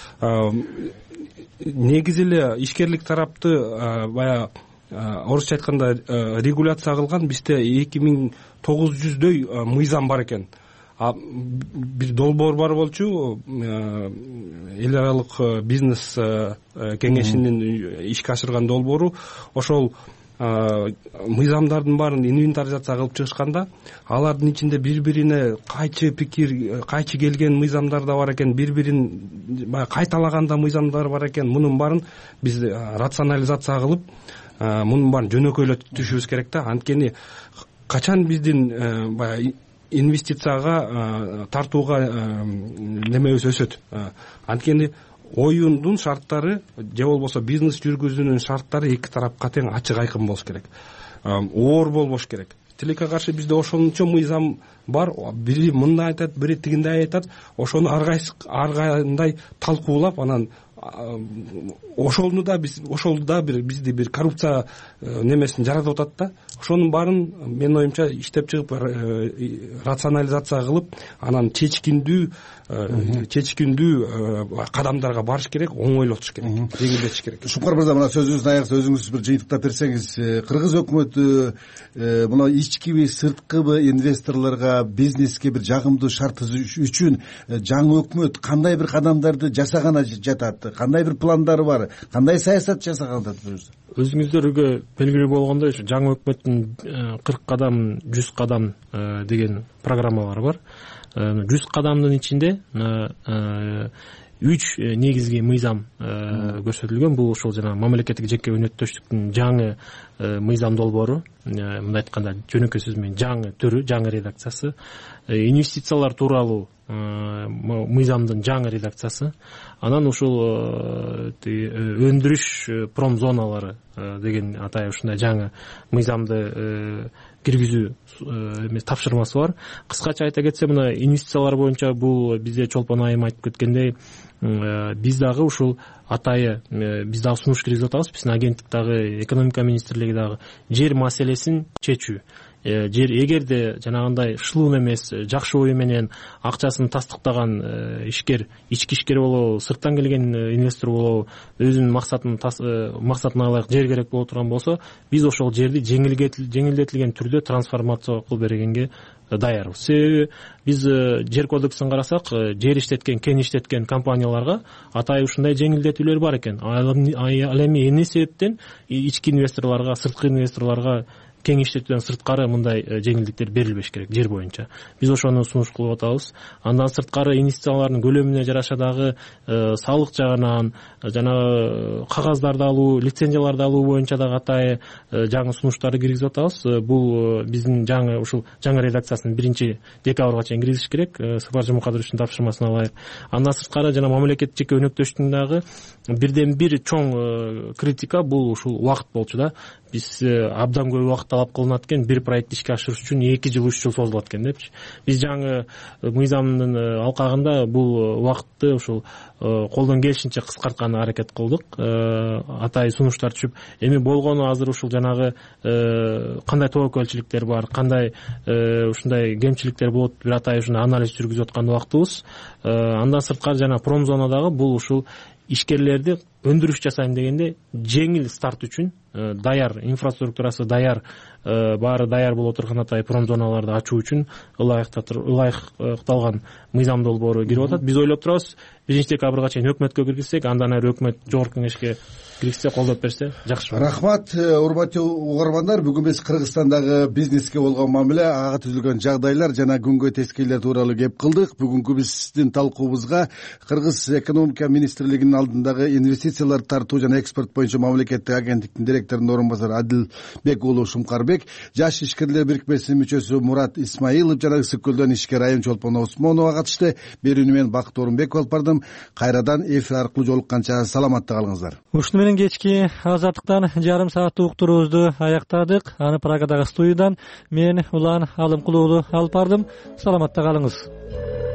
Негизи эле ишкерлик тарапты баягы орусча айтканда регуляция кылган бизде эки миң тогуз жүздөй мыйзам бар экен. Бир долбоор бар болчу, эл аралык бизнес кеңешинин ишке ашырган долбоору. Ошол мыйзамдардын баарын инвентаризация кылып чыгышканда, алардын ичинде бири-бирине кайчы пикир, кайчы келген мыйзамдар да бар экен, бири-бирин баягы кайталаган да мыйзамдар бар экен. Мунун баарын биз рационализация кылып, мунун баарын жөнөкөйлөтүшүбүз керек да. Анткени качан биздин баягы инвестицияга тартууга немебиз өсөт. Анткени оюндун шарттары же болбосо бизнес жүргүзүүнүн шарттары эки тарапка тең ачык айкын болуш керек. Оор болбош керек. Тилекке каршы бизде ошончо мыйзам бар. Бири мындай айтат, бири тигиндей айтат. Ошону ар кандай талкуулап, анан ошону да биз ошол да бир бизди бир коррупция немесин жаратып атат да. Ошонун баарын менин оюмча иштеп чыгып, рационализация кылып, анан чечкиндүү чечкиндүү кадамдарга барыш керек, оңойлотуш керек, жеңилдетиш керек. Шукар мырза, мына сөзүңүздүн аягында өзүңүз бир жыйынтыктап берсеңиз, Кыргыз өкмөтү мына ичкиби, сырткыбы инвесторлорго, бизнеске бир жагымдуу шарт үчүн жаңы өкмөт кандай бир кадамдарды жасаганы жатат? Кандай бир пландары бар? Кандай саясат жасаган жатат? Өзүңүздөргө белгилүү болгондой, ушу жаңы өкмөттүн кырк кадам, жүз кадам деген программалары бар. жүз кадамдын ичинде үч негизги мыйзам көрсөтүлгөн. Бул ошол жана мамлекеттик жеке өнөктөштүктүн жаңы мыйзам долбоору, мындай айтканда жөнөкөй сөз менен жаңы түрү, жаңы редакциясы, инвестициялар тууралуу мыйзамдын жаңы редакциясы, анан ушул өндүрүш промзоналары деген атай ушундай жаңы мыйзамды киргизүү тапшырмасы бар. Кыскача айта кетсе, мына инвестициялар боюнча бул бизде Чолпон айым айтып кеткендей, биз дагы ушул атайы биз дагы сунуш киргизип атабыз. Биздин агенттик дагы, экономика министрлиги дагы жер маселесин чечүү. Жер эгерде жанагындай шылуун эмес, жакшы ою менен акчасын тастыктаган ишкер, ички ишкер болобу, сырттан келген инвестор болобу, өзүнүн максатын максатына ылайык жер керек боло турган болсо, биз ошол жерди жеңилдетилген түрдө трансформация кылып бергенге даярбыз. Себеби биз жер кодексин карасак, жер иштеткен, кен иштеткен компанияларга атай ушундай жеңилдетүүлөр бар экен. Ал эми эмне себептен ички инвесторлорго, сырткы инвесторлорго кең иштетүүдөн сырткары мындай жеңилдиктер берилбеш керек жер боюнча. Биз ошону сунуш кылып атабыз. Андан сырткары инвестициялардын көлөмүнө жараша дагы салык жагынан, жана кагаздарды алуу, лицензияларды алуу боюнча дагы атай жаңы сунуштарды киргизип атабыз. Бул биздин жаңы ушул жаңы редакциясын биринчи декабрга чейин киргизиш керек, Сапар Жумакадыровичтин тапшырмасына ылайык. Андан сырткары жана мамлекеттик жеке өнөктөштүктүн дагы бирден бир чоң критика бул ушул убакыт болчу да. Биз абдан көп убакыт талап кылынат экен, бир проект ишке ашырыш үчүн эки жыл, үч жыл созулат экен депчи. Биз жаңы мыйзамдын алкагында бул убакытты ушул колдон келишинче кыскартканга аракет кылдык. Атай сунуштар түшүп, эми болгону азыр ушул жанагы кандай тобокелчиликтер бар, кандай ушундай кемчиликтер болот, бир атай ушундай анализ жүргүзүп аткан убактыбыз. Андан сырткары жана промзонадагы бул ушул ишкерлерди өндүрүш жасайм дегенде жеңил старт үчүн даяр, инфраструктурасы даяр, баары даяр боло турган атай промзоналарды ачуу үчүн ылайыкталган мыйзам долбоору кирип атат. Биз ойлоп турабыз, биринчи декабрга чейин өкмөткө киргизсек, андан ары өкмөт жогорку кеңешке киргизсе, колдоп берсе жакшы. Рахмат, урматтуу угармандар. Бүгүн биз Кыргызстандагы бизнеске болгон мамиле, ага түзүлгөн жагдайлар жана күнгө тескейлер тууралуу кеп кылдык. Бүгүнкү биздин талкуубузга Кыргыз экономика министрлигинин алдындагы инвестициялар тартуу жана экспорт боюнча мамлекеттик агенттиктин директорунун орун басары Адилбек уулу Шумкарбек Айдарбек, Жаш ишкерлер бирикмесинин мүчөсү Мурат Исмаилов жана Ысык көлдөн ишкер Айым Чолпон Осмонова катышты. Берүүнү мен Бакыт Орунбеков алып бардым. Кайрадан эфир аркылуу жолукканча саламатта калыңыздар. Ушуну менен кечки азаттыктан жарым сааттык уктуруубузду аяктадык. Аны Прагадагы студиядан мен Улан Алымкулуулу алып бардым. Саламатта калыңыз.